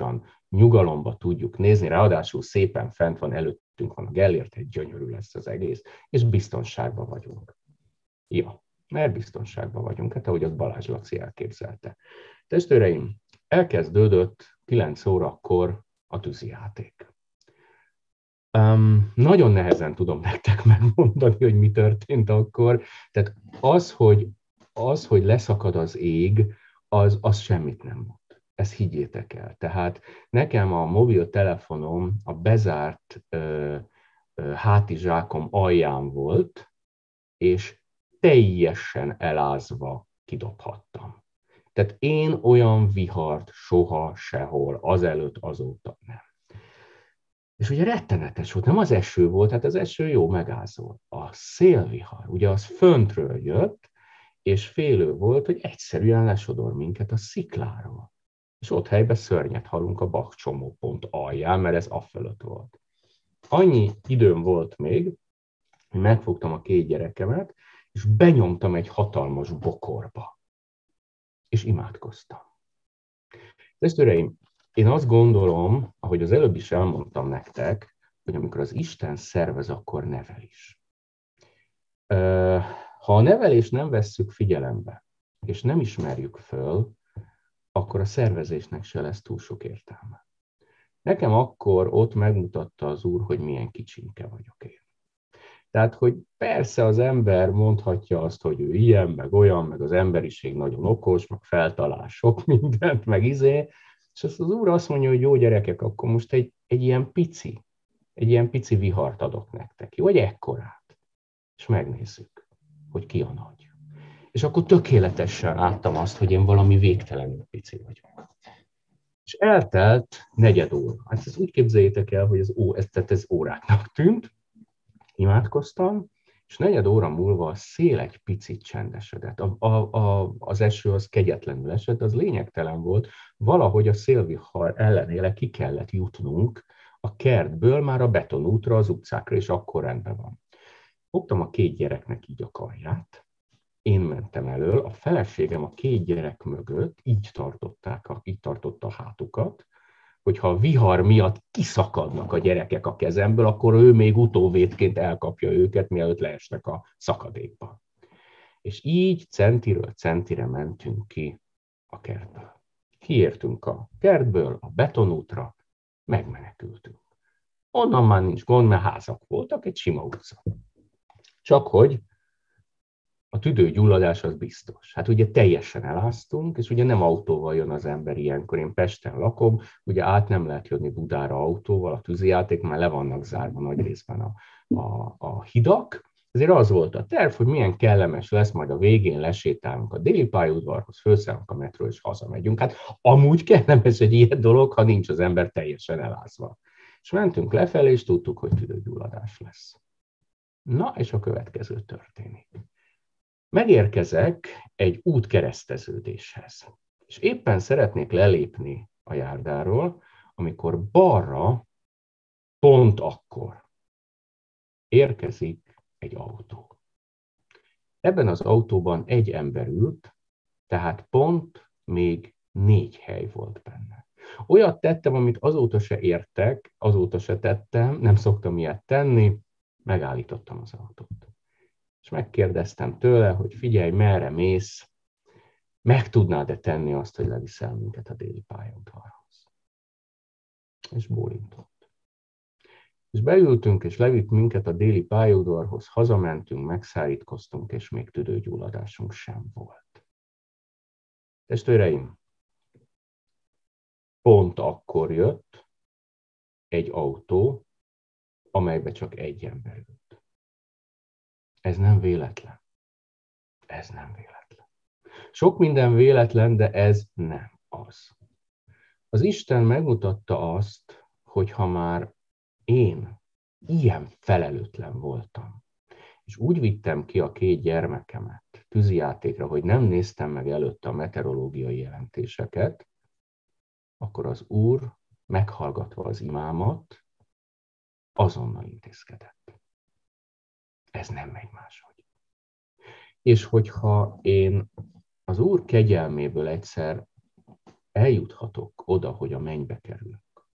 nyugalomba tudjuk nézni, ráadásul szépen fent van, előttünk van a Gellért, egy gyönyörű lesz az egész, és biztonságban vagyunk. Ja, mert biztonságban vagyunk, hát ahogy az Balázs Laci elképzelte. Testvéreim, elkezdődött kilenc órakor a tűzijáték. Um, nagyon nehezen tudom nektek megmondani, hogy mi történt akkor. Tehát az, hogy, az, hogy leszakad az ég, az, az semmit nem mond. Ezt higgyétek el. Tehát nekem a mobiltelefonom a bezárt ö, ö, hátizsákom alján volt, és teljesen elázva kidobhattam. Tehát én olyan vihart soha, sehol, azelőtt, azóta nem. És ugye rettenetes volt, nem az eső volt, hát az eső jó megázol. A szélvihar, ugye az föntről jött, és félő volt, hogy egyszerűen lesodor minket a szikláról. És ott helyben szörnyet halunk a Bach csomópont alján, mert ez afölött volt. Annyi időm volt még, hogy megfogtam a két gyerekemet, és benyomtam egy hatalmas bokorba. És imádkoztam. Testvéreim, én azt gondolom, ahogy az előbb is elmondtam nektek, hogy amikor az Isten szervez, akkor nevel is. Ha a nevelést nem vesszük figyelembe, és nem ismerjük föl, akkor a szervezésnek se lesz túl sok értelme. Nekem akkor ott megmutatta az Úr, hogy milyen kicsinke vagyok én. Tehát, hogy persze az ember mondhatja azt, hogy ő ilyen, meg olyan, meg az emberiség nagyon okos, meg feltalál sok mindent, meg izé, és azt az Úr azt mondja, hogy jó gyerekek, akkor most egy, egy ilyen pici, egy ilyen pici vihart adok nektek, jó, vagy ekkorát, és megnézzük, hogy ki a nagy. És akkor tökéletesen láttam azt, hogy én valami végtelenül pici vagyok. És eltelt negyed óra. Hát ezt úgy képzeljétek el, hogy ez, ó, ez, tehát ez óráknak tűnt, imádkoztam, és negyed óra múlva a szél egy picit csendesedett. A, a, a, az eső az kegyetlenül esett, az lényegtelen volt. Valahogy a szélvihar ellenére ki kellett jutnunk a kertből már a betonútra, az utcákra, és akkor rendben van. Fogtam a két gyereknek így a karját, én mentem elől, a feleségem a két gyerek mögött így tartották, így tartotta a hátukat, hogyha a vihar miatt kiszakadnak a gyerekek a kezemből, akkor ő még utóvédként elkapja őket, mielőtt leesnek a szakadékba. És így centiről centire mentünk ki a kertből. Kiértünk a kertből, a betonútra, megmenekültünk. Onnan már nincs gond, mert házak voltak, egy sima utca. Csak hogy a tüdőgyulladás az biztos. Hát ugye teljesen eláztunk, és ugye nem autóval jön az ember ilyenkor. Én Pesten lakom, ugye át nem lehet jönni Budára autóval, a tűzijáték már le vannak zárva nagy részben a, a, a hidak. Ezért az volt a terv, hogy milyen kellemes lesz, majd a végén lesétálunk a déli pályaudvarhoz, felszállunk a metró és hazamegyünk. Hát amúgy kellemes egy ilyen dolog, ha nincs az ember teljesen elázva. És mentünk lefelé, és tudtuk, hogy tüdőgyulladás lesz. Na, és a következő történik. Megérkezek egy útkereszteződéshez, és éppen szeretnék lelépni a járdáról, amikor balra, pont akkor érkezik egy autó. Ebben az autóban egy ember ült, tehát pont még négy hely volt benne. Olyat tettem, amit azóta se értek, azóta se tettem, nem szoktam ilyet tenni, megállítottam az autót. És megkérdeztem tőle, hogy figyelj, merre mész, meg tudnád-e tenni azt, hogy leviszel minket a déli pályaudvarhoz? És bólintott. És beültünk, és levitt minket a déli pályaudvarhoz, hazamentünk, megszállítkoztunk, és még tüdőgyulladásunk sem volt. Testvéreim, pont akkor jött egy autó, amelybe csak egy ember ült. Ez nem véletlen. Ez nem véletlen. Sok minden véletlen, de ez nem az. Az Isten megmutatta azt, hogy ha már én ilyen felelőtlen voltam, és úgy vittem ki a két gyermekemet tűzijátékra, hogy nem néztem meg előtte a meteorológiai jelentéseket, akkor az Úr, meghallgatva az imámat, azonnal intézkedett. Ez nem megy máshogy. És hogyha én az Úr kegyelméből egyszer eljuthatok oda, hogy a mennybe kerülök,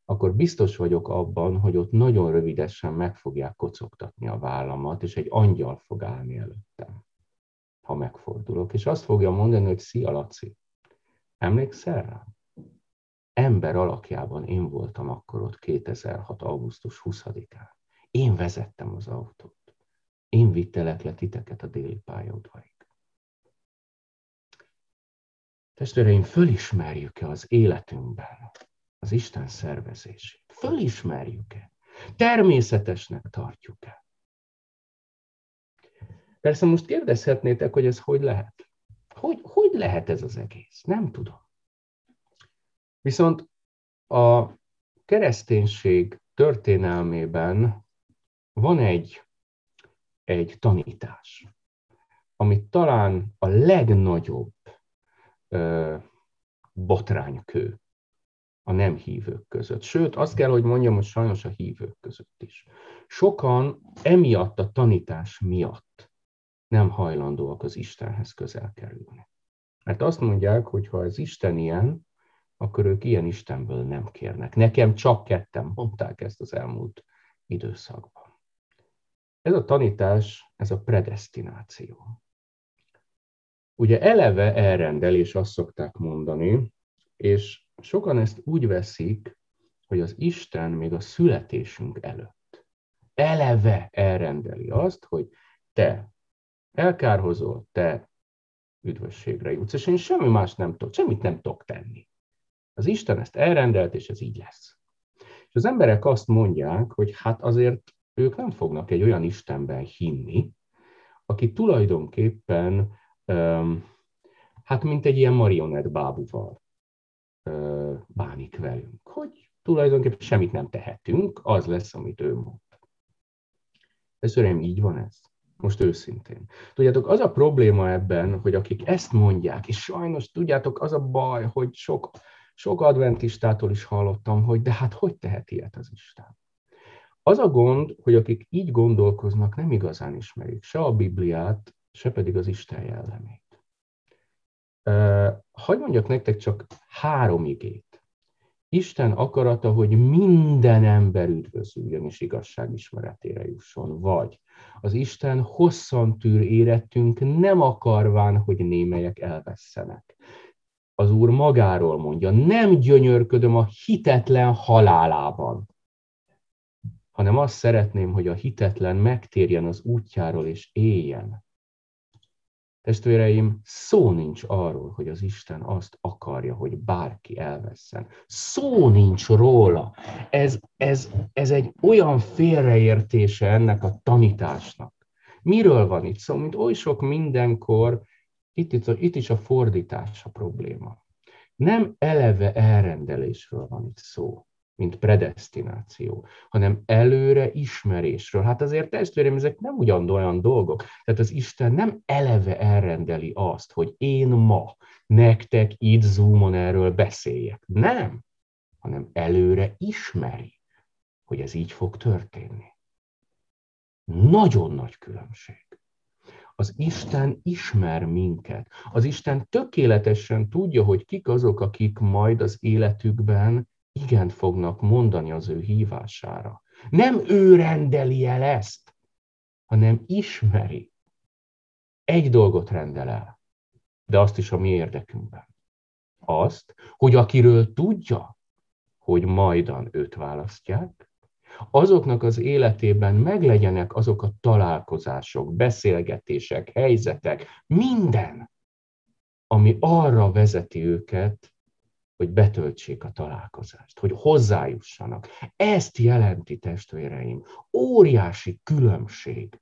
akkor biztos vagyok abban, hogy ott nagyon rövidesen meg fogják kocogtatni a vállamat, és egy angyal fog állni előttem, ha megfordulok. És azt fogja mondani, hogy szia, Laci, emlékszel rám? Ember alakjában én voltam akkor ott kétezer-hat. augusztus huszadikán. Én vezettem az autót. Én vittelek le titeket a déli pályaudvarig. Testvéreim, fölismerjük-e az életünkben az Isten szervezését? Fölismerjük-e? Természetesnek tartjuk-e? Persze most kérdezhetnétek, hogy ez hogy lehet? Hogy, hogy lehet ez az egész? Nem tudom. Viszont a kereszténység történelmében van egy, egy tanítás, amit talán a legnagyobb ö, botránykő a nem hívők között. Sőt, azt kell, hogy mondjam, hogy sajnos a hívők között is. Sokan emiatt a tanítás miatt nem hajlandóak az Istenhez közel kerülni. Mert azt mondják, hogy ha az Isten ilyen, akkor ők ilyen Istenből nem kérnek. Nekem csak ketten mondták ezt az elmúlt időszakban. Ez a tanítás, ez a predesztináció. Ugye eleve elrendelés, azt szokták mondani, és sokan ezt úgy veszik, hogy az Isten még a születésünk előtt eleve elrendeli azt, hogy te elkárhozol, te üdvösségre jutsz, és én semmi más nem tudok, semmit nem tudok tenni. Az Isten ezt elrendelt, és ez így lesz. És az emberek azt mondják, hogy hát azért ők nem fognak egy olyan Istenben hinni, aki tulajdonképpen um, hát mint egy ilyen marionett bábuval uh, bánik velünk, hogy tulajdonképpen semmit nem tehetünk, az lesz, amit ő mond. Ez örém, így van ez? Most őszintén. Tudjátok, az a probléma ebben, hogy akik ezt mondják, és sajnos tudjátok, az a baj, hogy sok, sok adventistától is hallottam, hogy de hát hogy tehet ilyet az Isten? Az a gond, hogy akik így gondolkoznak, nem igazán ismerik se a Bibliát, se pedig az Isten jellemét. Hadd mondjak nektek csak három igét. Isten akarata, hogy minden ember üdvözüljön és igazságismeretére jusson, vagy az Isten hosszan tűr érettünk, nem akarván, hogy némelyek elvesszenek. Az Úr magáról mondja, nem gyönyörködöm a hitetlen halálában, hanem azt szeretném, hogy a hitetlen megtérjen az útjáról és éljen. Testvéreim, szó nincs arról, hogy az Isten azt akarja, hogy bárki elvesszen. Szó nincs róla. Ez, ez, ez egy olyan félreértése ennek a tanításnak. Miről van itt szó? Mint oly sok mindenkor, itt, itt, itt is a fordítás a probléma. Nem eleve elrendelésről van itt szó, mint predesztináció, hanem előre ismerésről. Hát azért, testvérem, ezek nem ugyanolyan dolgok. Tehát az Isten nem eleve elrendeli azt, hogy én ma nektek itt Zoomon erről beszéljek. Nem, hanem előre ismeri, hogy ez így fog történni. Nagyon nagy különbség. Az Isten ismer minket. Az Isten tökéletesen tudja, hogy kik azok, akik majd az életükben igent fognak mondani az ő hívására. Nem ő rendeli el ezt, hanem ismeri. Egy dolgot rendel el, de azt is a mi érdekünkben. Azt, hogy akiről tudja, hogy majdan őt választják, azoknak az életében meglegyenek azok a találkozások, beszélgetések, helyzetek, minden, ami arra vezeti őket, hogy betöltsék a találkozást, hogy hozzájussanak. Ezt jelenti, testvéreim, óriási különbség.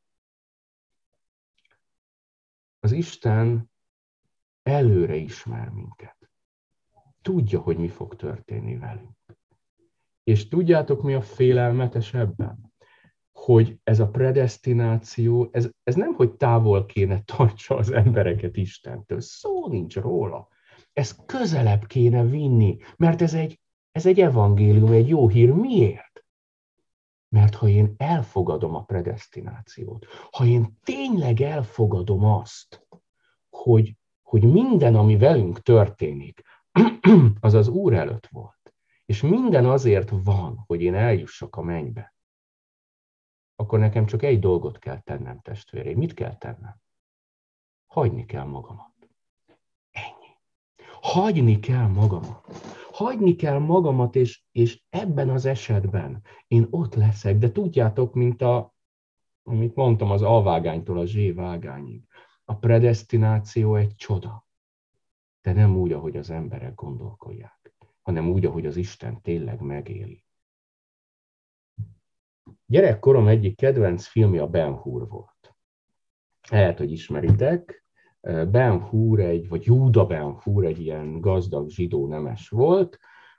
Az Isten előre ismer minket. Tudja, hogy mi fog történni velünk. És tudjátok, mi a félelmetes ebben? Hogy ez a predesztináció, ez, ez nem, hogy távol kéne tartsa az embereket Istentől. Szó nincs róla. Ez közelebb kéne vinni, mert ez egy, ez egy evangélium, egy jó hír. Miért? Mert ha én elfogadom a predesztinációt, ha én tényleg elfogadom azt, hogy, hogy minden, ami velünk történik, az az Úr előtt volt, és minden azért van, hogy én eljussak a mennybe, akkor nekem csak egy dolgot kell tennem, testvéreim. Mit kell tennem? Hagyni kell magamat. Ennyi. Hagyni kell magamat. Hagyni kell magamat, és, és ebben az esetben én ott leszek. De tudjátok, mint a, amit mondtam, az A vágánytól a Z vágányig. A predesztináció egy csoda. De nem úgy, ahogy az emberek gondolkodják, hanem úgy, ahogy az Isten tényleg megéli. Gyerekkorom egyik kedvenc filmje a Ben Hur volt. Lehet, hogy ismeritek. Ben Hur egy, vagy Júda Ben Hur egy ilyen gazdag zsidó nemes volt,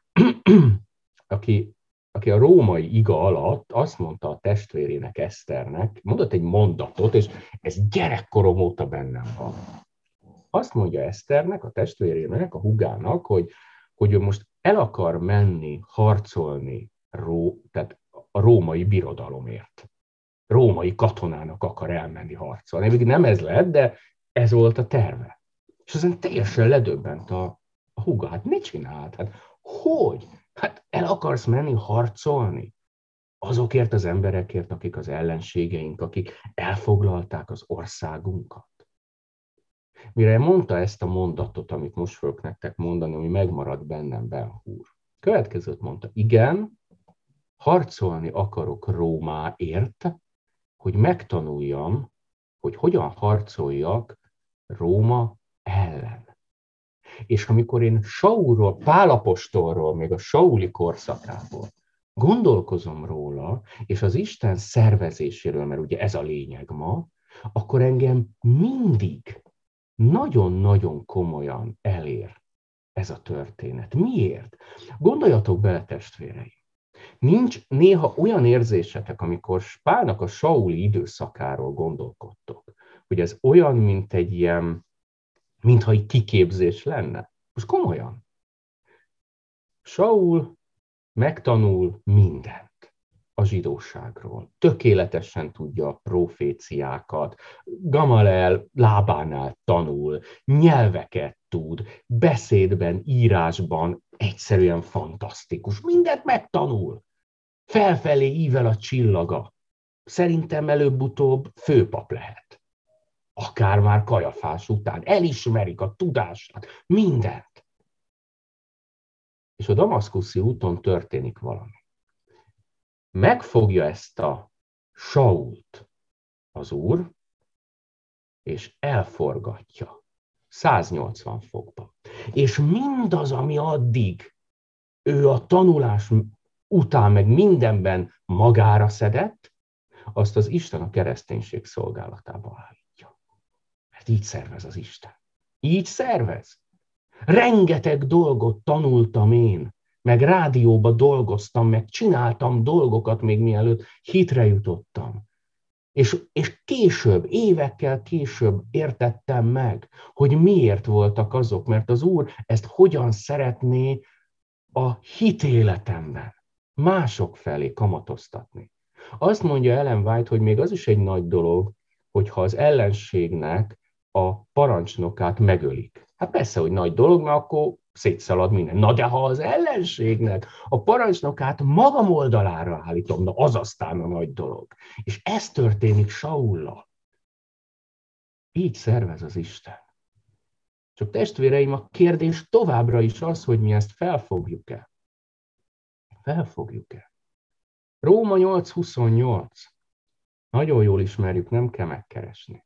aki, aki a római iga alatt azt mondta a testvérének, Eszternek, mondott egy mondatot, és ez gyerekkorom óta bennem van. Azt mondja Eszternek, a testvérének, a húgának, hogy, hogy ő most el akar menni, harcolni Ró, tehát a római birodalomért. Római katonának akar elmenni harcolni. Még nem ez lett, de ez volt a terve. És azon teljesen ledöbbent a, a húga. Hát mit csinált? Hát hogy? Hát el akarsz menni harcolni? Azokért az emberekért, akik az ellenségeink, akik elfoglalták az országunkat. Mire mondta ezt a mondatot, amit most fogok nektek mondani, ami megmaradt bennem, Ben Hur. Következőt mondta, igen, harcolni akarok Rómáért, hogy megtanuljam, hogy hogyan harcoljak Róma ellen. És amikor én Saulról, Pál apostolról, még a sauli korszakából gondolkozom róla, és az Isten szervezéséről, mert ugye ez a lényeg ma, akkor engem mindig nagyon-nagyon komolyan elér ez a történet. Miért? Gondoljatok bele, testvéreim. Nincs néha olyan érzésetek, amikor Pálnak a sauli időszakáról gondolkodtok, hogy ez olyan, mint egy ilyen, mintha egy kiképzés lenne. Most komolyan. Saul megtanul mindent a zsidóságról. Tökéletesen tudja a proféciákat, Gamalel lábánál tanul, nyelveket tud, beszédben, írásban egyszerűen fantasztikus. Mindent megtanul. Felfelé ível a csillaga. Szerintem előbb-utóbb főpap lehet. Akár már Kajafás után. Elismerik a tudását, mindent. És a damaszkuszi úton történik valami. Megfogja ezt a Sault az Úr, és elforgatja száznyolcvan fokba. És mindaz, ami addig ő a tanulás után meg mindenben magára szedett, azt az Isten a kereszténység szolgálatába állítja. Mert így szervez az Isten. Így szervez. Rengeteg dolgot tanultam én, meg rádióba dolgoztam, meg csináltam dolgokat még mielőtt hitre jutottam. És, és később, évekkel később értettem meg, hogy miért voltak azok, mert az Úr ezt hogyan szeretné a hitéletemben mások felé kamatoztatni. Azt mondja Ellen White, hogy még az is egy nagy dolog, hogyha az ellenségnek a parancsnokát megölik. Hát persze, hogy nagy dolog, mert akkor szétszalad minden. Na de ha az ellenségnek a parancsnokát magam oldalára állítom, na az aztán a nagy dolog. És ez történik Saullal. Így szervez az Isten. Csak testvéreim, a kérdés továbbra is az, hogy mi ezt felfogjuk-e. Felfogjuk-e? Róma nyolc huszonnyolc. Nagyon jól ismerjük, nem kell megkeresni.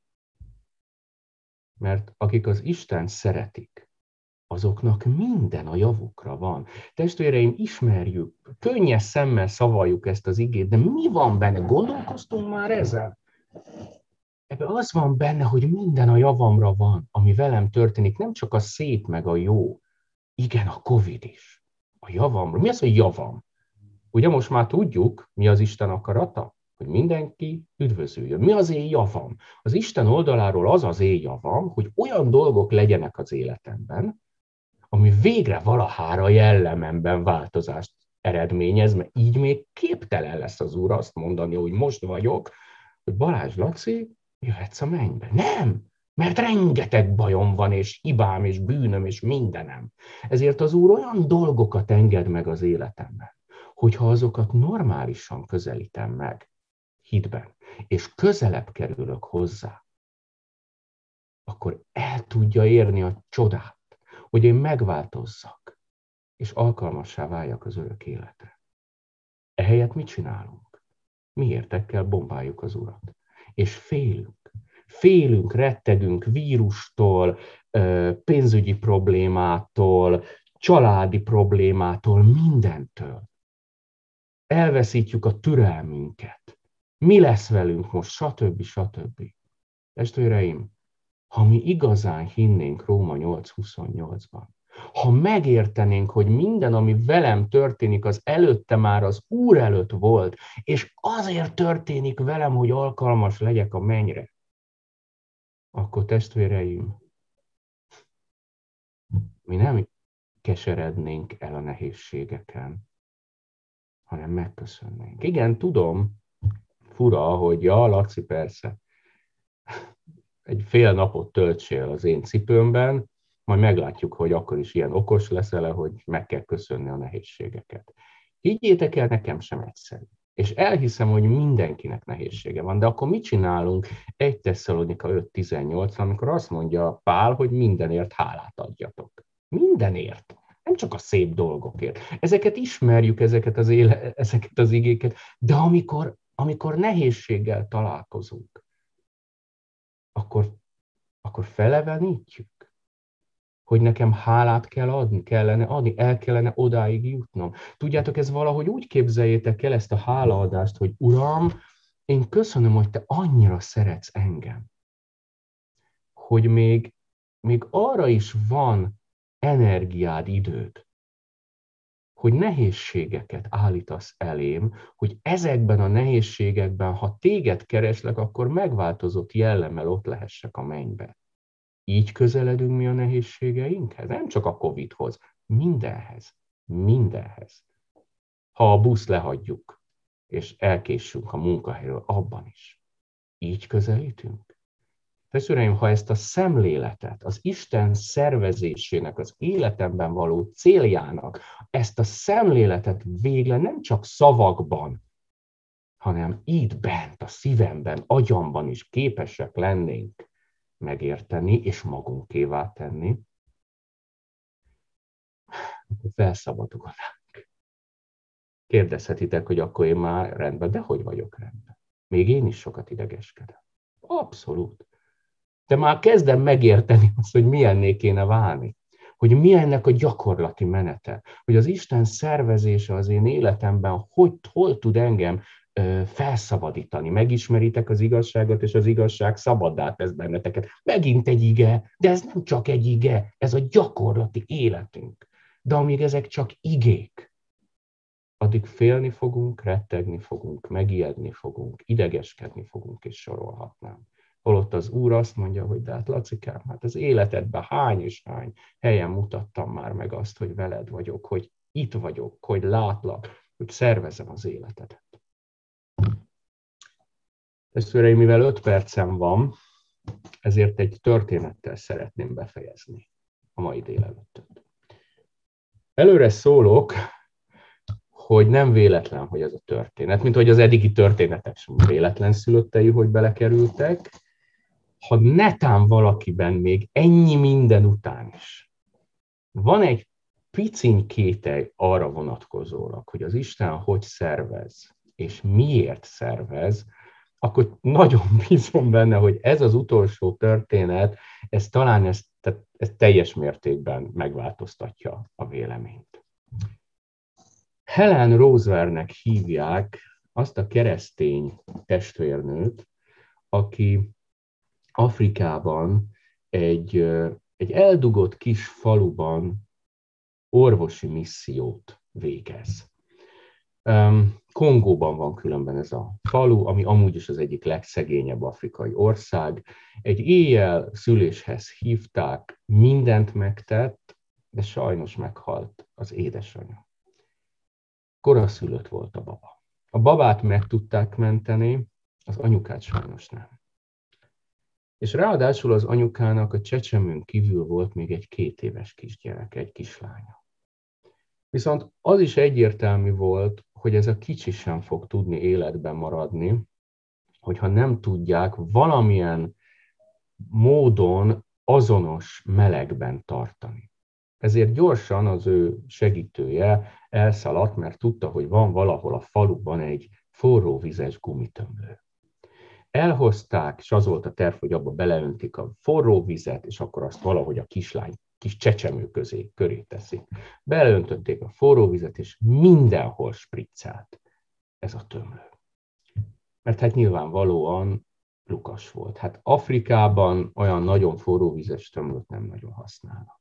Mert akik az Isten szeretik, azoknak minden a javukra van. Testvéreim, ismerjük, könnyes szemmel szavaljuk ezt az igét, de mi van benne? Gondolkoztunk már ezzel? Ebben az van benne, hogy minden a javamra van, ami velem történik, nem csak a szép meg a jó. Igen, a Covid is. A javamra. Mi az, hogy javam? Ugye most már tudjuk, mi az Isten akarata? Hogy mindenki üdvözüljön. Mi az én javam? Az Isten oldaláról az az én javam, hogy olyan dolgok legyenek az életemben, ami végre valahára jellememben változást eredményez, mert így még képtelen lesz az Úr azt mondani, hogy most vagyok, hogy Balázs Laci, jöhetsz a mennybe. Nem! Mert rengeteg bajom van, és hibám, és bűnöm, és mindenem. Ezért az Úr olyan dolgokat enged meg az életemben, hogyha azokat normálisan közelítem meg hitben, és közelebb kerülök hozzá, akkor el tudja érni a csodát, hogy én megváltozzak, és alkalmassá váljak az örök életre. Ehelyett mit csinálunk? Miértekkel bombáljuk az Urat. És félünk. Félünk, rettegünk vírustól, pénzügyi problémától, családi problémától, mindentől. Elveszítjük a türelmünket. Mi lesz velünk most, stb. stb. Testvéreim, ha mi igazán hinnénk Róma nyolc huszonnyolcban, ha megértenénk, hogy minden, ami velem történik, az előtte már az Úr előtt volt, és azért történik velem, hogy alkalmas legyek a mennyre, akkor testvéreim, mi nem keserednénk el a nehézségeken, hanem megköszönnénk. Igen, tudom, fura, hogy ja, Laci, persze, egy fél napot töltsél az én cipőmben, majd meglátjuk, hogy akkor is ilyen okos leszel, hogy meg kell köszönni a nehézségeket. Higgyétek el, nekem sem egyszerű. És elhiszem, hogy mindenkinek nehézsége van, de akkor mit csinálunk egy Tesszalonika öt tizennyolc, amikor azt mondja Pál, hogy mindenért hálát adjatok. Mindenért. Nem csak a szép dolgokért. Ezeket ismerjük, ezeket az, éle, ezeket az igéket, de amikor, amikor nehézséggel találkozunk, akkor, akkor felevenítjük, hogy nekem hálát kell adni, kellene adni, el kellene odáig jutnom. Tudjátok, ez valahogy úgy képzeljétek el ezt a hálaadást, hogy Uram, én köszönöm, hogy te annyira szeretsz engem, hogy még, még arra is van energiád, időd, hogy nehézségeket állítasz elém, hogy ezekben a nehézségekben, ha téged kereslek, akkor megváltozott jellemmel ott lehessek a mennybe. Így közeledünk mi a nehézségeinkhez? Nem csak a Covidhoz, mindenhez. Mindenhez. Ha a busz lehagyjuk, és elkéssünk a munkahelyről, abban is. Így közelítünk. Testvéreim, ha ezt a szemléletet, az Isten szervezésének, az életemben való céljának, ezt a szemléletet végre nem csak szavakban, hanem itt bent, a szívemben, agyamban is képesek lennénk megérteni és magunkévá tenni, akkor felszabadulnánk. Kérdezhetitek, hogy akkor én már rendben, de hogy vagyok rendben? Még én is sokat idegeskedem. Abszolút. De már kezdem megérteni azt, hogy milyenné kéne válni. Hogy mi ennek a gyakorlati menete. Hogy az Isten szervezése az én életemben hogy, hol tud engem ö, felszabadítani. Megismeritek az igazságot, és az igazság szabaddá tesz benneteket. Megint egy ige, de ez nem csak egy ige, ez a gyakorlati életünk. De amíg ezek csak igék, addig félni fogunk, rettegni fogunk, megijedni fogunk, idegeskedni fogunk, és sorolhatnám. Holott az Úr azt mondja, hogy de hát Lacikám, hát az életedben hány és hány helyen mutattam már meg azt, hogy veled vagyok, hogy itt vagyok, hogy látlak, hogy szervezem az életedet. Testvéreim, mivel öt percem van, ezért egy történettel szeretném befejezni a mai délelőttöt. Előre szólok, hogy nem véletlen, hogy ez a történet, mint hogy az eddigi történetek sem véletlen szülöttei, hogy belekerültek, ha netán valakiben még ennyi minden után is van egy piciny kételj arra vonatkozólag, hogy az Isten hogy szervez, és miért szervez, akkor nagyon bízom benne, hogy ez az utolsó történet, ez talán ezt, ez teljes mértékben megváltoztatja a véleményt. Helen Rosevernek hívják azt a keresztény testvérnőt, aki Afrikában egy, egy eldugott kis faluban orvosi missziót végez. Kongóban van különben ez a falu, ami amúgy is az egyik legszegényebb afrikai ország. Egy éjjel szüléshez hívták, mindent megtett, de sajnos meghalt az édesanyja. Koraszülött volt a baba. A babát meg tudták menteni, az anyukát sajnos nem. És ráadásul az anyukának a csecsemőn kívül volt még egy két éves kisgyerek, egy kislánya. Viszont az is egyértelmű volt, hogy ez a kicsi sem fog tudni életben maradni, hogyha nem tudják valamilyen módon azonos melegben tartani. Ezért gyorsan az ő segítője elszaladt, mert tudta, hogy van valahol a faluban egy forróvizes gumitömlő. Elhozták, és az volt a terv, hogy abba beleöntik a forró vizet, és akkor azt valahogy a kislány kis csecsemő közé, köré teszik. Beleöntötték a forró vizet, és mindenhol spriccelt ez a tömlő. Mert hát nyilvánvalóan lukas volt. Hát Afrikában olyan nagyon forróvizes tömlőt nem nagyon használnak.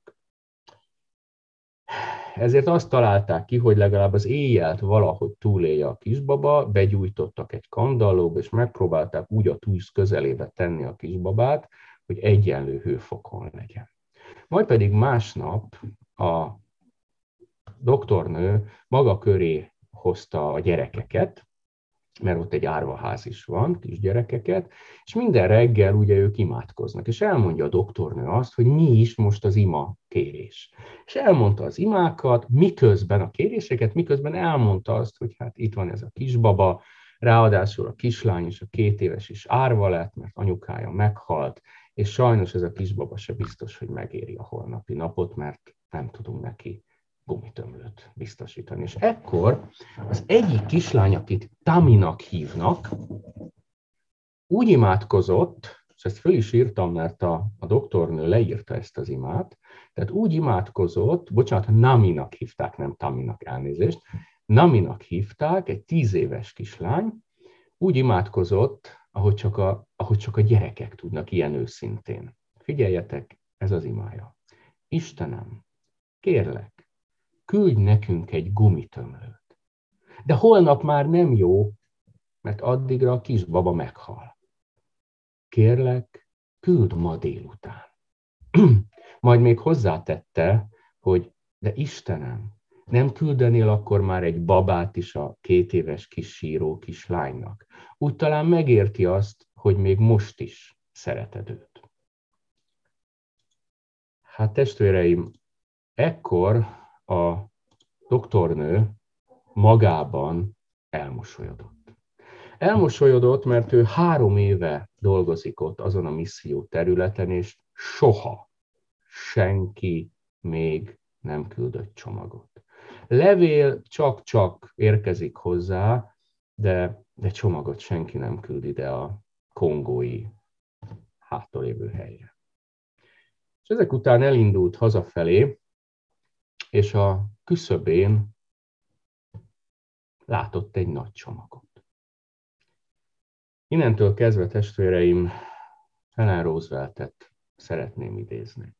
Ezért azt találták ki, hogy legalább az éjjelt valahogy túlélje a kisbaba, begyújtottak egy kandallóba, és megpróbálták úgy a tűz közelébe tenni a kisbabát, hogy egyenlő hőfokon legyen. Majd pedig másnap a doktornő maga köré hozta a gyerekeket, mert ott egy árvaház is van, kisgyerekeket, és minden reggel ugye ők imádkoznak, és elmondja a doktornő azt, hogy mi is most az ima kérés. És elmondta az imákat, miközben a kéréseket, miközben elmondta azt, hogy hát itt van ez a kisbaba, ráadásul a kislány és a két éves is árva lett, mert anyukája meghalt, és sajnos ez a kisbaba se biztos, hogy megéri a holnapi napot, mert nem tudunk neki gumitömlőt biztosítani. És ekkor az egyik kislány, akit Taminak hívnak, úgy imádkozott, és ezt föl is írtam, mert a, a doktornő leírta ezt az imát, tehát úgy imádkozott, bocsánat, Naminak hívták, nem Taminak, elnézést, Naminak hívták, egy tíz éves kislány, úgy imádkozott, ahogy csak a, ahogy csak a gyerekek tudnak ilyen őszintén. Figyeljetek, ez az imája. Istenem, kérlek, küldj nekünk egy gumitömlőt. De holnap már nem jó, mert addigra a kisbaba meghal. Kérlek, küld ma délután. Majd még hozzátette, hogy de Istenem, nem küldenél akkor már egy babát is a két éves kis síró kislánynak. Úgy talán megérti azt, hogy még most is szereted őt. Hát testvéreim, ekkor a doktornő magában elmosolyodott. Elmosolyodott, mert ő három éve dolgozik ott azon a misszió területen, és soha senki még nem küldött csomagot. Levél csak-csak érkezik hozzá, de, de csomagot senki nem küld ide a kongói háttalévő helyre. És ezek után elindult hazafelé, és a küszöbén látott egy nagy csomagot. Innentől kezdve, testvéreim, Helen Rooseveltet szeretném idézni.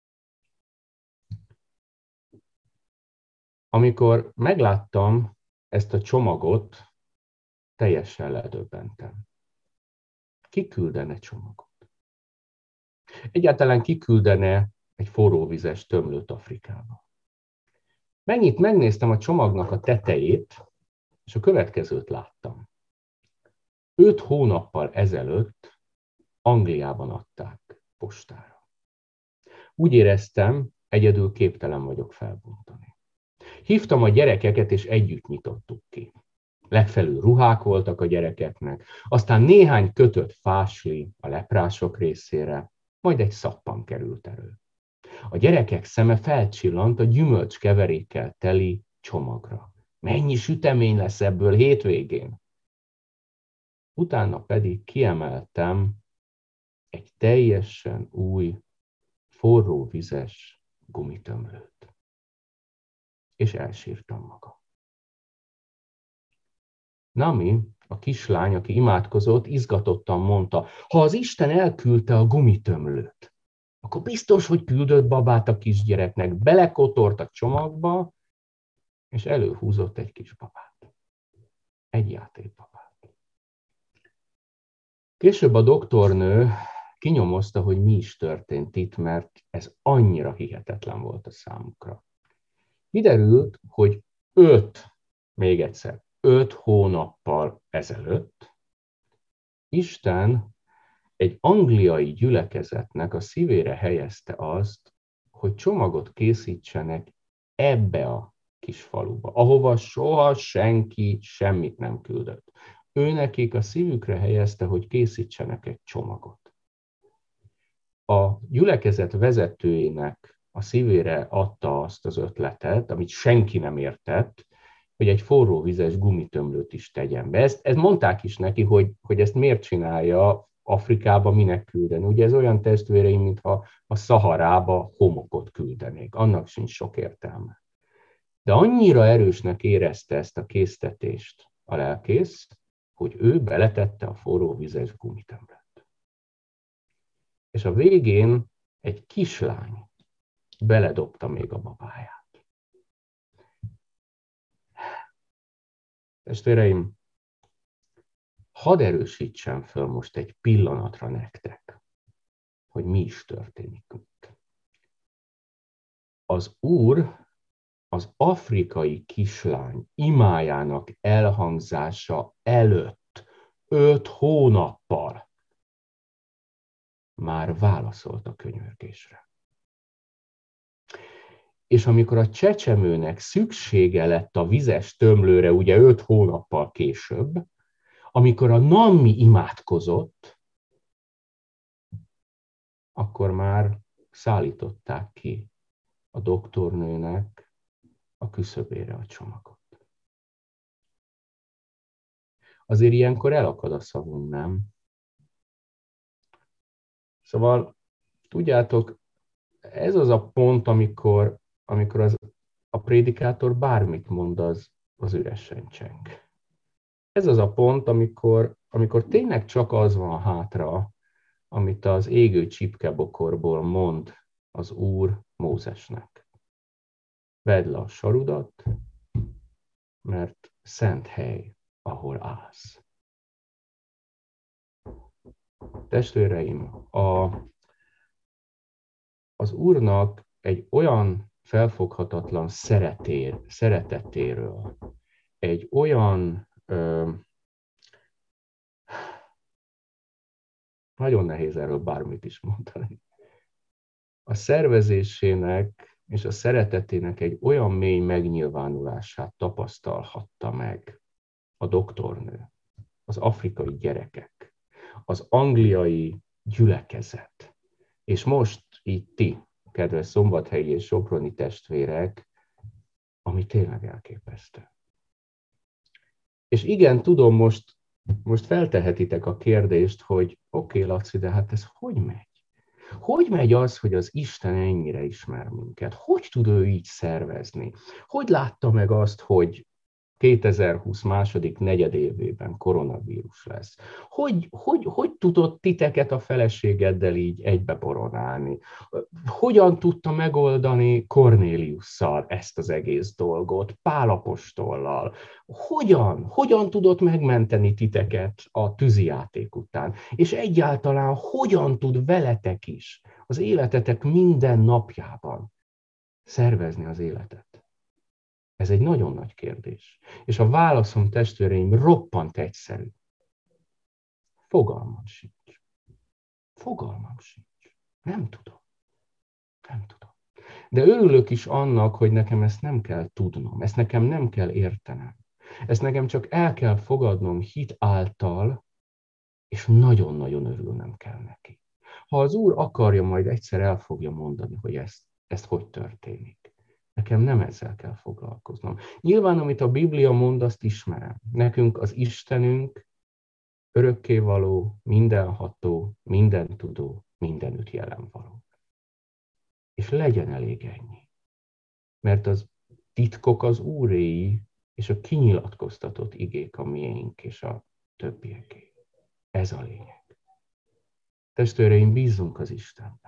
Amikor megláttam ezt a csomagot, teljesen ledöbbentem. Ki küldene csomagot? Egyáltalán ki küldene egy forróvizes tömlőt Afrikába? Mennyit megnéztem a csomagnak a tetejét, és a következőt láttam. Öt hónappal ezelőtt Angliában adták postára. Úgy éreztem, egyedül képtelen vagyok felbontani. Hívtam a gyerekeket, és együtt nyitottuk ki. Legfelül ruhák voltak a gyerekeknek, aztán néhány kötött fásli a leprások részére, majd egy szappan került elő. A gyerekek szeme felcsillant a gyümölcskeverékkel teli csomagra. Mennyi sütemény lesz ebből hétvégén? Utána pedig kiemeltem egy teljesen új, forró vizes gumitömlőt. És elsírtam magam. Nami, a kislány, aki imádkozott, izgatottan mondta, ha az Isten elküldte a gumitömlőt, akkor biztos, hogy küldött babát a kisgyereknek, belekotort a csomagba, és előhúzott egy kis babát. Egy játékbabát. Később a doktornő kinyomozta, hogy mi is történt itt, mert ez annyira hihetetlen volt a számukra. Kiderült, hogy öt, még egyszer, öt hónappal ezelőtt Isten egy angliai gyülekezetnek a szívére helyezte azt, hogy csomagot készítsenek ebbe a kis faluba, ahova soha senki semmit nem küldött. Ő nekik a szívükre helyezte, hogy készítsenek egy csomagot. A gyülekezet vezetőjének a szívére adta azt az ötletet, amit senki nem értett, hogy egy forró vizes gumitömlőt is tegyen be. Ezt, ezt mondták is neki, hogy, hogy ezt miért csinálja, Afrikába minek küldeni. Ugye ez olyan, testvéreim, mintha a Szaharába homokot küldenék. Annak sincs sok értelme. De annyira erősnek érezte ezt a késztetést a lelkész, hogy ő beletette a forró vizes gumitömlőt. És a végén egy kislány beledobta még a babáját. Testvéreim, hadd erősítsem föl most egy pillanatra nektek, hogy mi is történik itt. Az Úr az afrikai kislány imájának elhangzása előtt öt hónappal már válaszolt a könyörgésre. És amikor a csecsemőnek szüksége lett a vizes tömlőre, ugye öt hónappal később, amikor a Nammi imádkozott, akkor már szállították ki a doktornőnek a küszöbére a csomagot. Azért ilyenkor elakad a szavunk, nem? Szóval, tudjátok, ez az a pont, amikor, amikor az, a prédikátor bármit mond, az, az üresen cseng. Ez az a pont, amikor, amikor tényleg csak az van hátra, amit az égő csipkebokorból mond az Úr Mózesnek. Vedd le a sarudat, mert szent hely, ahol állsz. Testvéreim, a, az Úrnak egy olyan felfoghatatlan szeretér, szeretetéről, egy olyan ö, nagyon nehéz erről bármit is mondani. A szervezésének és a szeretetének egy olyan mély megnyilvánulását tapasztalhatta meg a doktornő, az afrikai gyerekek, az angliai gyülekezet, és most itt ti, kedves szombathelyi és soproni testvérek, ami tényleg elképesztő. És igen, tudom, most, most feltehetitek a kérdést, hogy oké, okay, Laci, de hát ez hogy megy? Hogy megy az, hogy az Isten ennyire ismer minket? Hogy tud ő így szervezni? Hogy látta meg azt, hogy kétezer-húsz második negyedévében koronavírus lesz? Hogy, hogy, hogy tudott titeket a feleségeddel így egybeboronálni? Hogyan tudta megoldani Kornéliusszal ezt az egész dolgot, Pál apostollal? Hogyan? Hogyan tudott megmenteni titeket a tűzijáték után? És egyáltalán hogyan tud veletek is az életetek minden napjában szervezni az életet? Ez egy nagyon nagy kérdés. És a válaszom, testvéreim, roppant egyszerű. Fogalmam sincs. Fogalmam sincs. Nem tudom. Nem tudom. De örülök is annak, hogy nekem ezt nem kell tudnom, ezt nekem nem kell értenem. Ezt nekem csak el kell fogadnom hit által, és nagyon-nagyon örülnem kell neki. Ha az Úr akarja, majd egyszer el fogja mondani, hogy ezt, ezt hogy történik. Nekem nem ezzel kell foglalkoznom. Nyilván, amit a Biblia mond, azt ismerem. Nekünk az Istenünk örökkévaló, mindenható, mindentudó, mindenütt jelen való. És legyen elég ennyi. Mert az titkok az Úréi, és a kinyilatkoztatott igék a miénk, és a többieké. Ez a lényeg. Testvéreim, bízzunk az Istenben.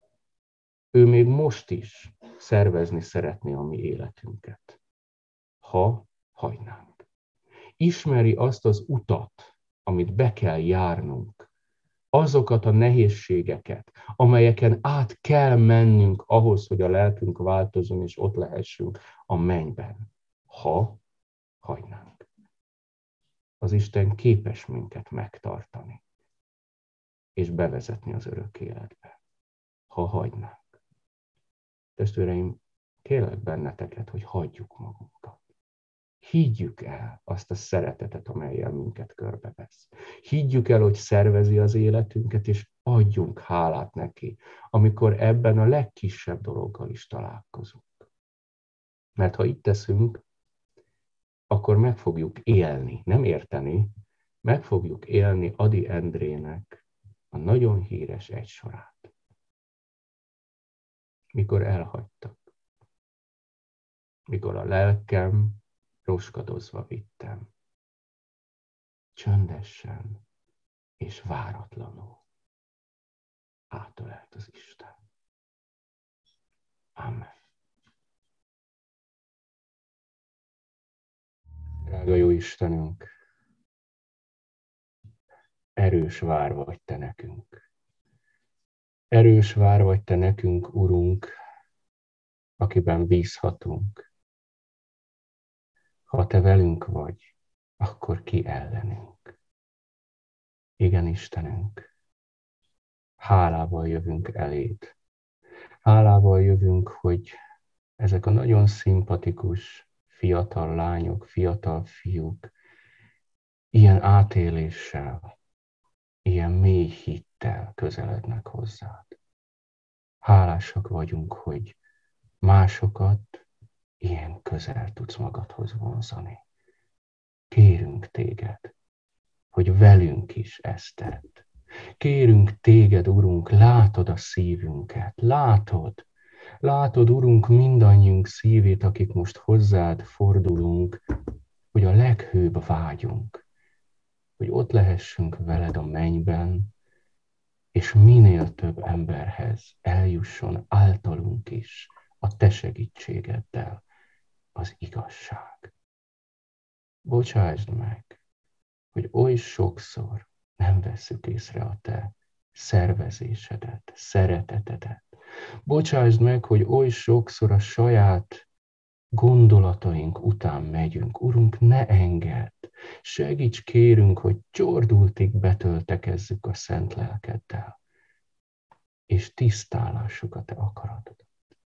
Ő még most is szervezni szeretné a mi életünket, ha hagynánk. Ismeri azt az utat, amit be kell járnunk, azokat a nehézségeket, amelyeken át kell mennünk ahhoz, hogy a lelkünk változzon, és ott lehessünk a mennyben, ha hagynánk. Az Isten képes minket megtartani. és bevezetni az örök életbe, ha hagynánk. Testvéreim, kérlek benneteket, hogy hagyjuk magunkat. Higgyük el azt a szeretetet, amellyel minket körbevesz. Higgyük el, hogy szervezi az életünket, és adjunk hálát neki, amikor ebben a legkisebb dologgal is találkozunk. Mert ha itt teszünk, akkor meg fogjuk élni, nem érteni, meg fogjuk élni Ady Endrének a nagyon híres egy sorát. Mikor elhagytak, mikor a lelkem roskadozva vittem, csöndesen és váratlanul átölelt az Isten. Amen. Drága jó Istenünk, erős vár vagy Te nekünk. Erős vár vagy Te nekünk, Urunk, akiben bízhatunk. Ha Te velünk vagy, akkor ki ellenünk? Igen, Istenünk, hálával jövünk eléd. Hálával jövünk, hogy ezek a nagyon szimpatikus fiatal lányok, fiatal fiúk ilyen átéléssel, ilyen mély hittel közelednek hozzád. Hálásak vagyunk, hogy másokat ilyen közel tudsz magadhoz vonzani. Kérünk téged, hogy velünk is ezt tedd. Kérünk téged, Urunk, látod a szívünket, látod, látod, Urunk, mindannyiunk szívét, akik most hozzád fordulunk, hogy a leghőbb vágyunk, hogy ott lehessünk veled a mennyben, és minél több emberhez eljusson általunk is a te segítségeddel az igazság. Bocsásd meg, hogy oly sokszor nem vesszük észre a te szervezésedet, szeretetedet. Bocsásd meg, hogy oly sokszor a saját gondolataink után megyünk. Urunk, ne engedd! Segíts, kérünk, hogy csordultig betöltekezzük a szent lelkeddel, és tisztálássuk a te akaratodat.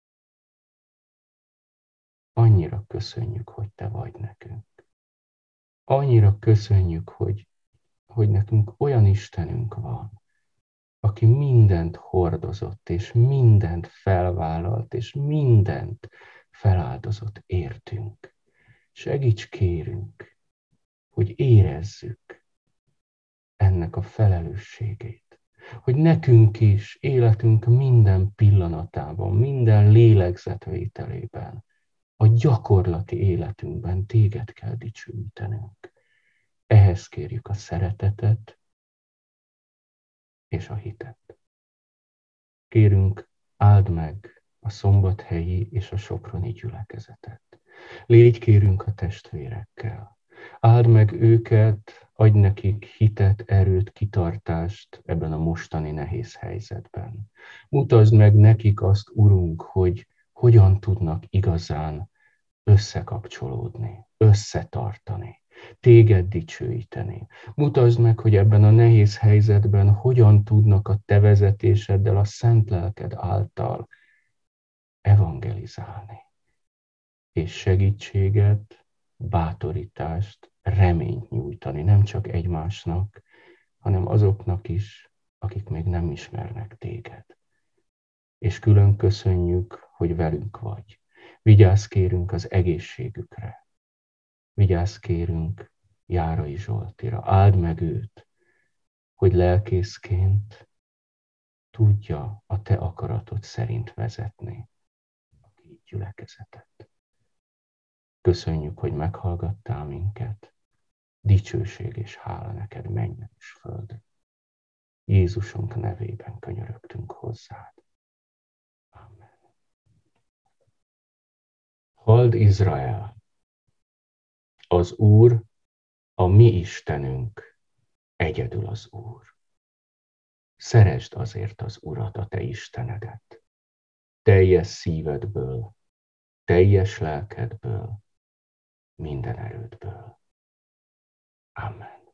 Annyira köszönjük, hogy te vagy nekünk. Annyira köszönjük, hogy, hogy nekünk olyan Istenünk van, aki mindent hordozott, és mindent felvállalt, és mindent feláldozott értünk. Segíts, kérünk, hogy érezzük ennek a felelősségét. Hogy nekünk is életünk minden pillanatában, minden lélegzetvételében, a gyakorlati életünkben téged kell dicsőítenünk. Ehhez kérjük a szeretetet és a hitet. Kérünk, áld meg a szombathelyi és a soproni gyülekezetet. Légy, kérünk, a testvérekkel. Áld meg őket, adj nekik hitet, erőt, kitartást ebben a mostani nehéz helyzetben. Mutasd meg nekik azt, Urunk, hogy hogyan tudnak igazán összekapcsolódni, összetartani, téged dicsőíteni. Mutasd meg, hogy ebben a nehéz helyzetben hogyan tudnak a te vezetéseddel, a szent lelked által evangelizálni. És segítséget, bátorítást, reményt nyújtani, nem csak egymásnak, hanem azoknak is, akik még nem ismernek téged. És külön köszönjük, hogy velünk vagy. Vigyázz, kérünk, az egészségükre. Vigyázz, kérünk Járai Zsoltira. Áld meg őt, hogy lelkészként tudja a te akaratod szerint vezetni a két gyülekezetet. Köszönjük, hogy meghallgattál minket. Dicsőség és hála neked menjen és földön. Jézusunk nevében könyörögtünk hozzád. Amen. Halld Izrael! Az Úr, a mi Istenünk, egyedül az Úr. Szeresd azért az Urat, a te Istenedet, teljes szívedből, teljes lelkedből, minden erődből. Amen.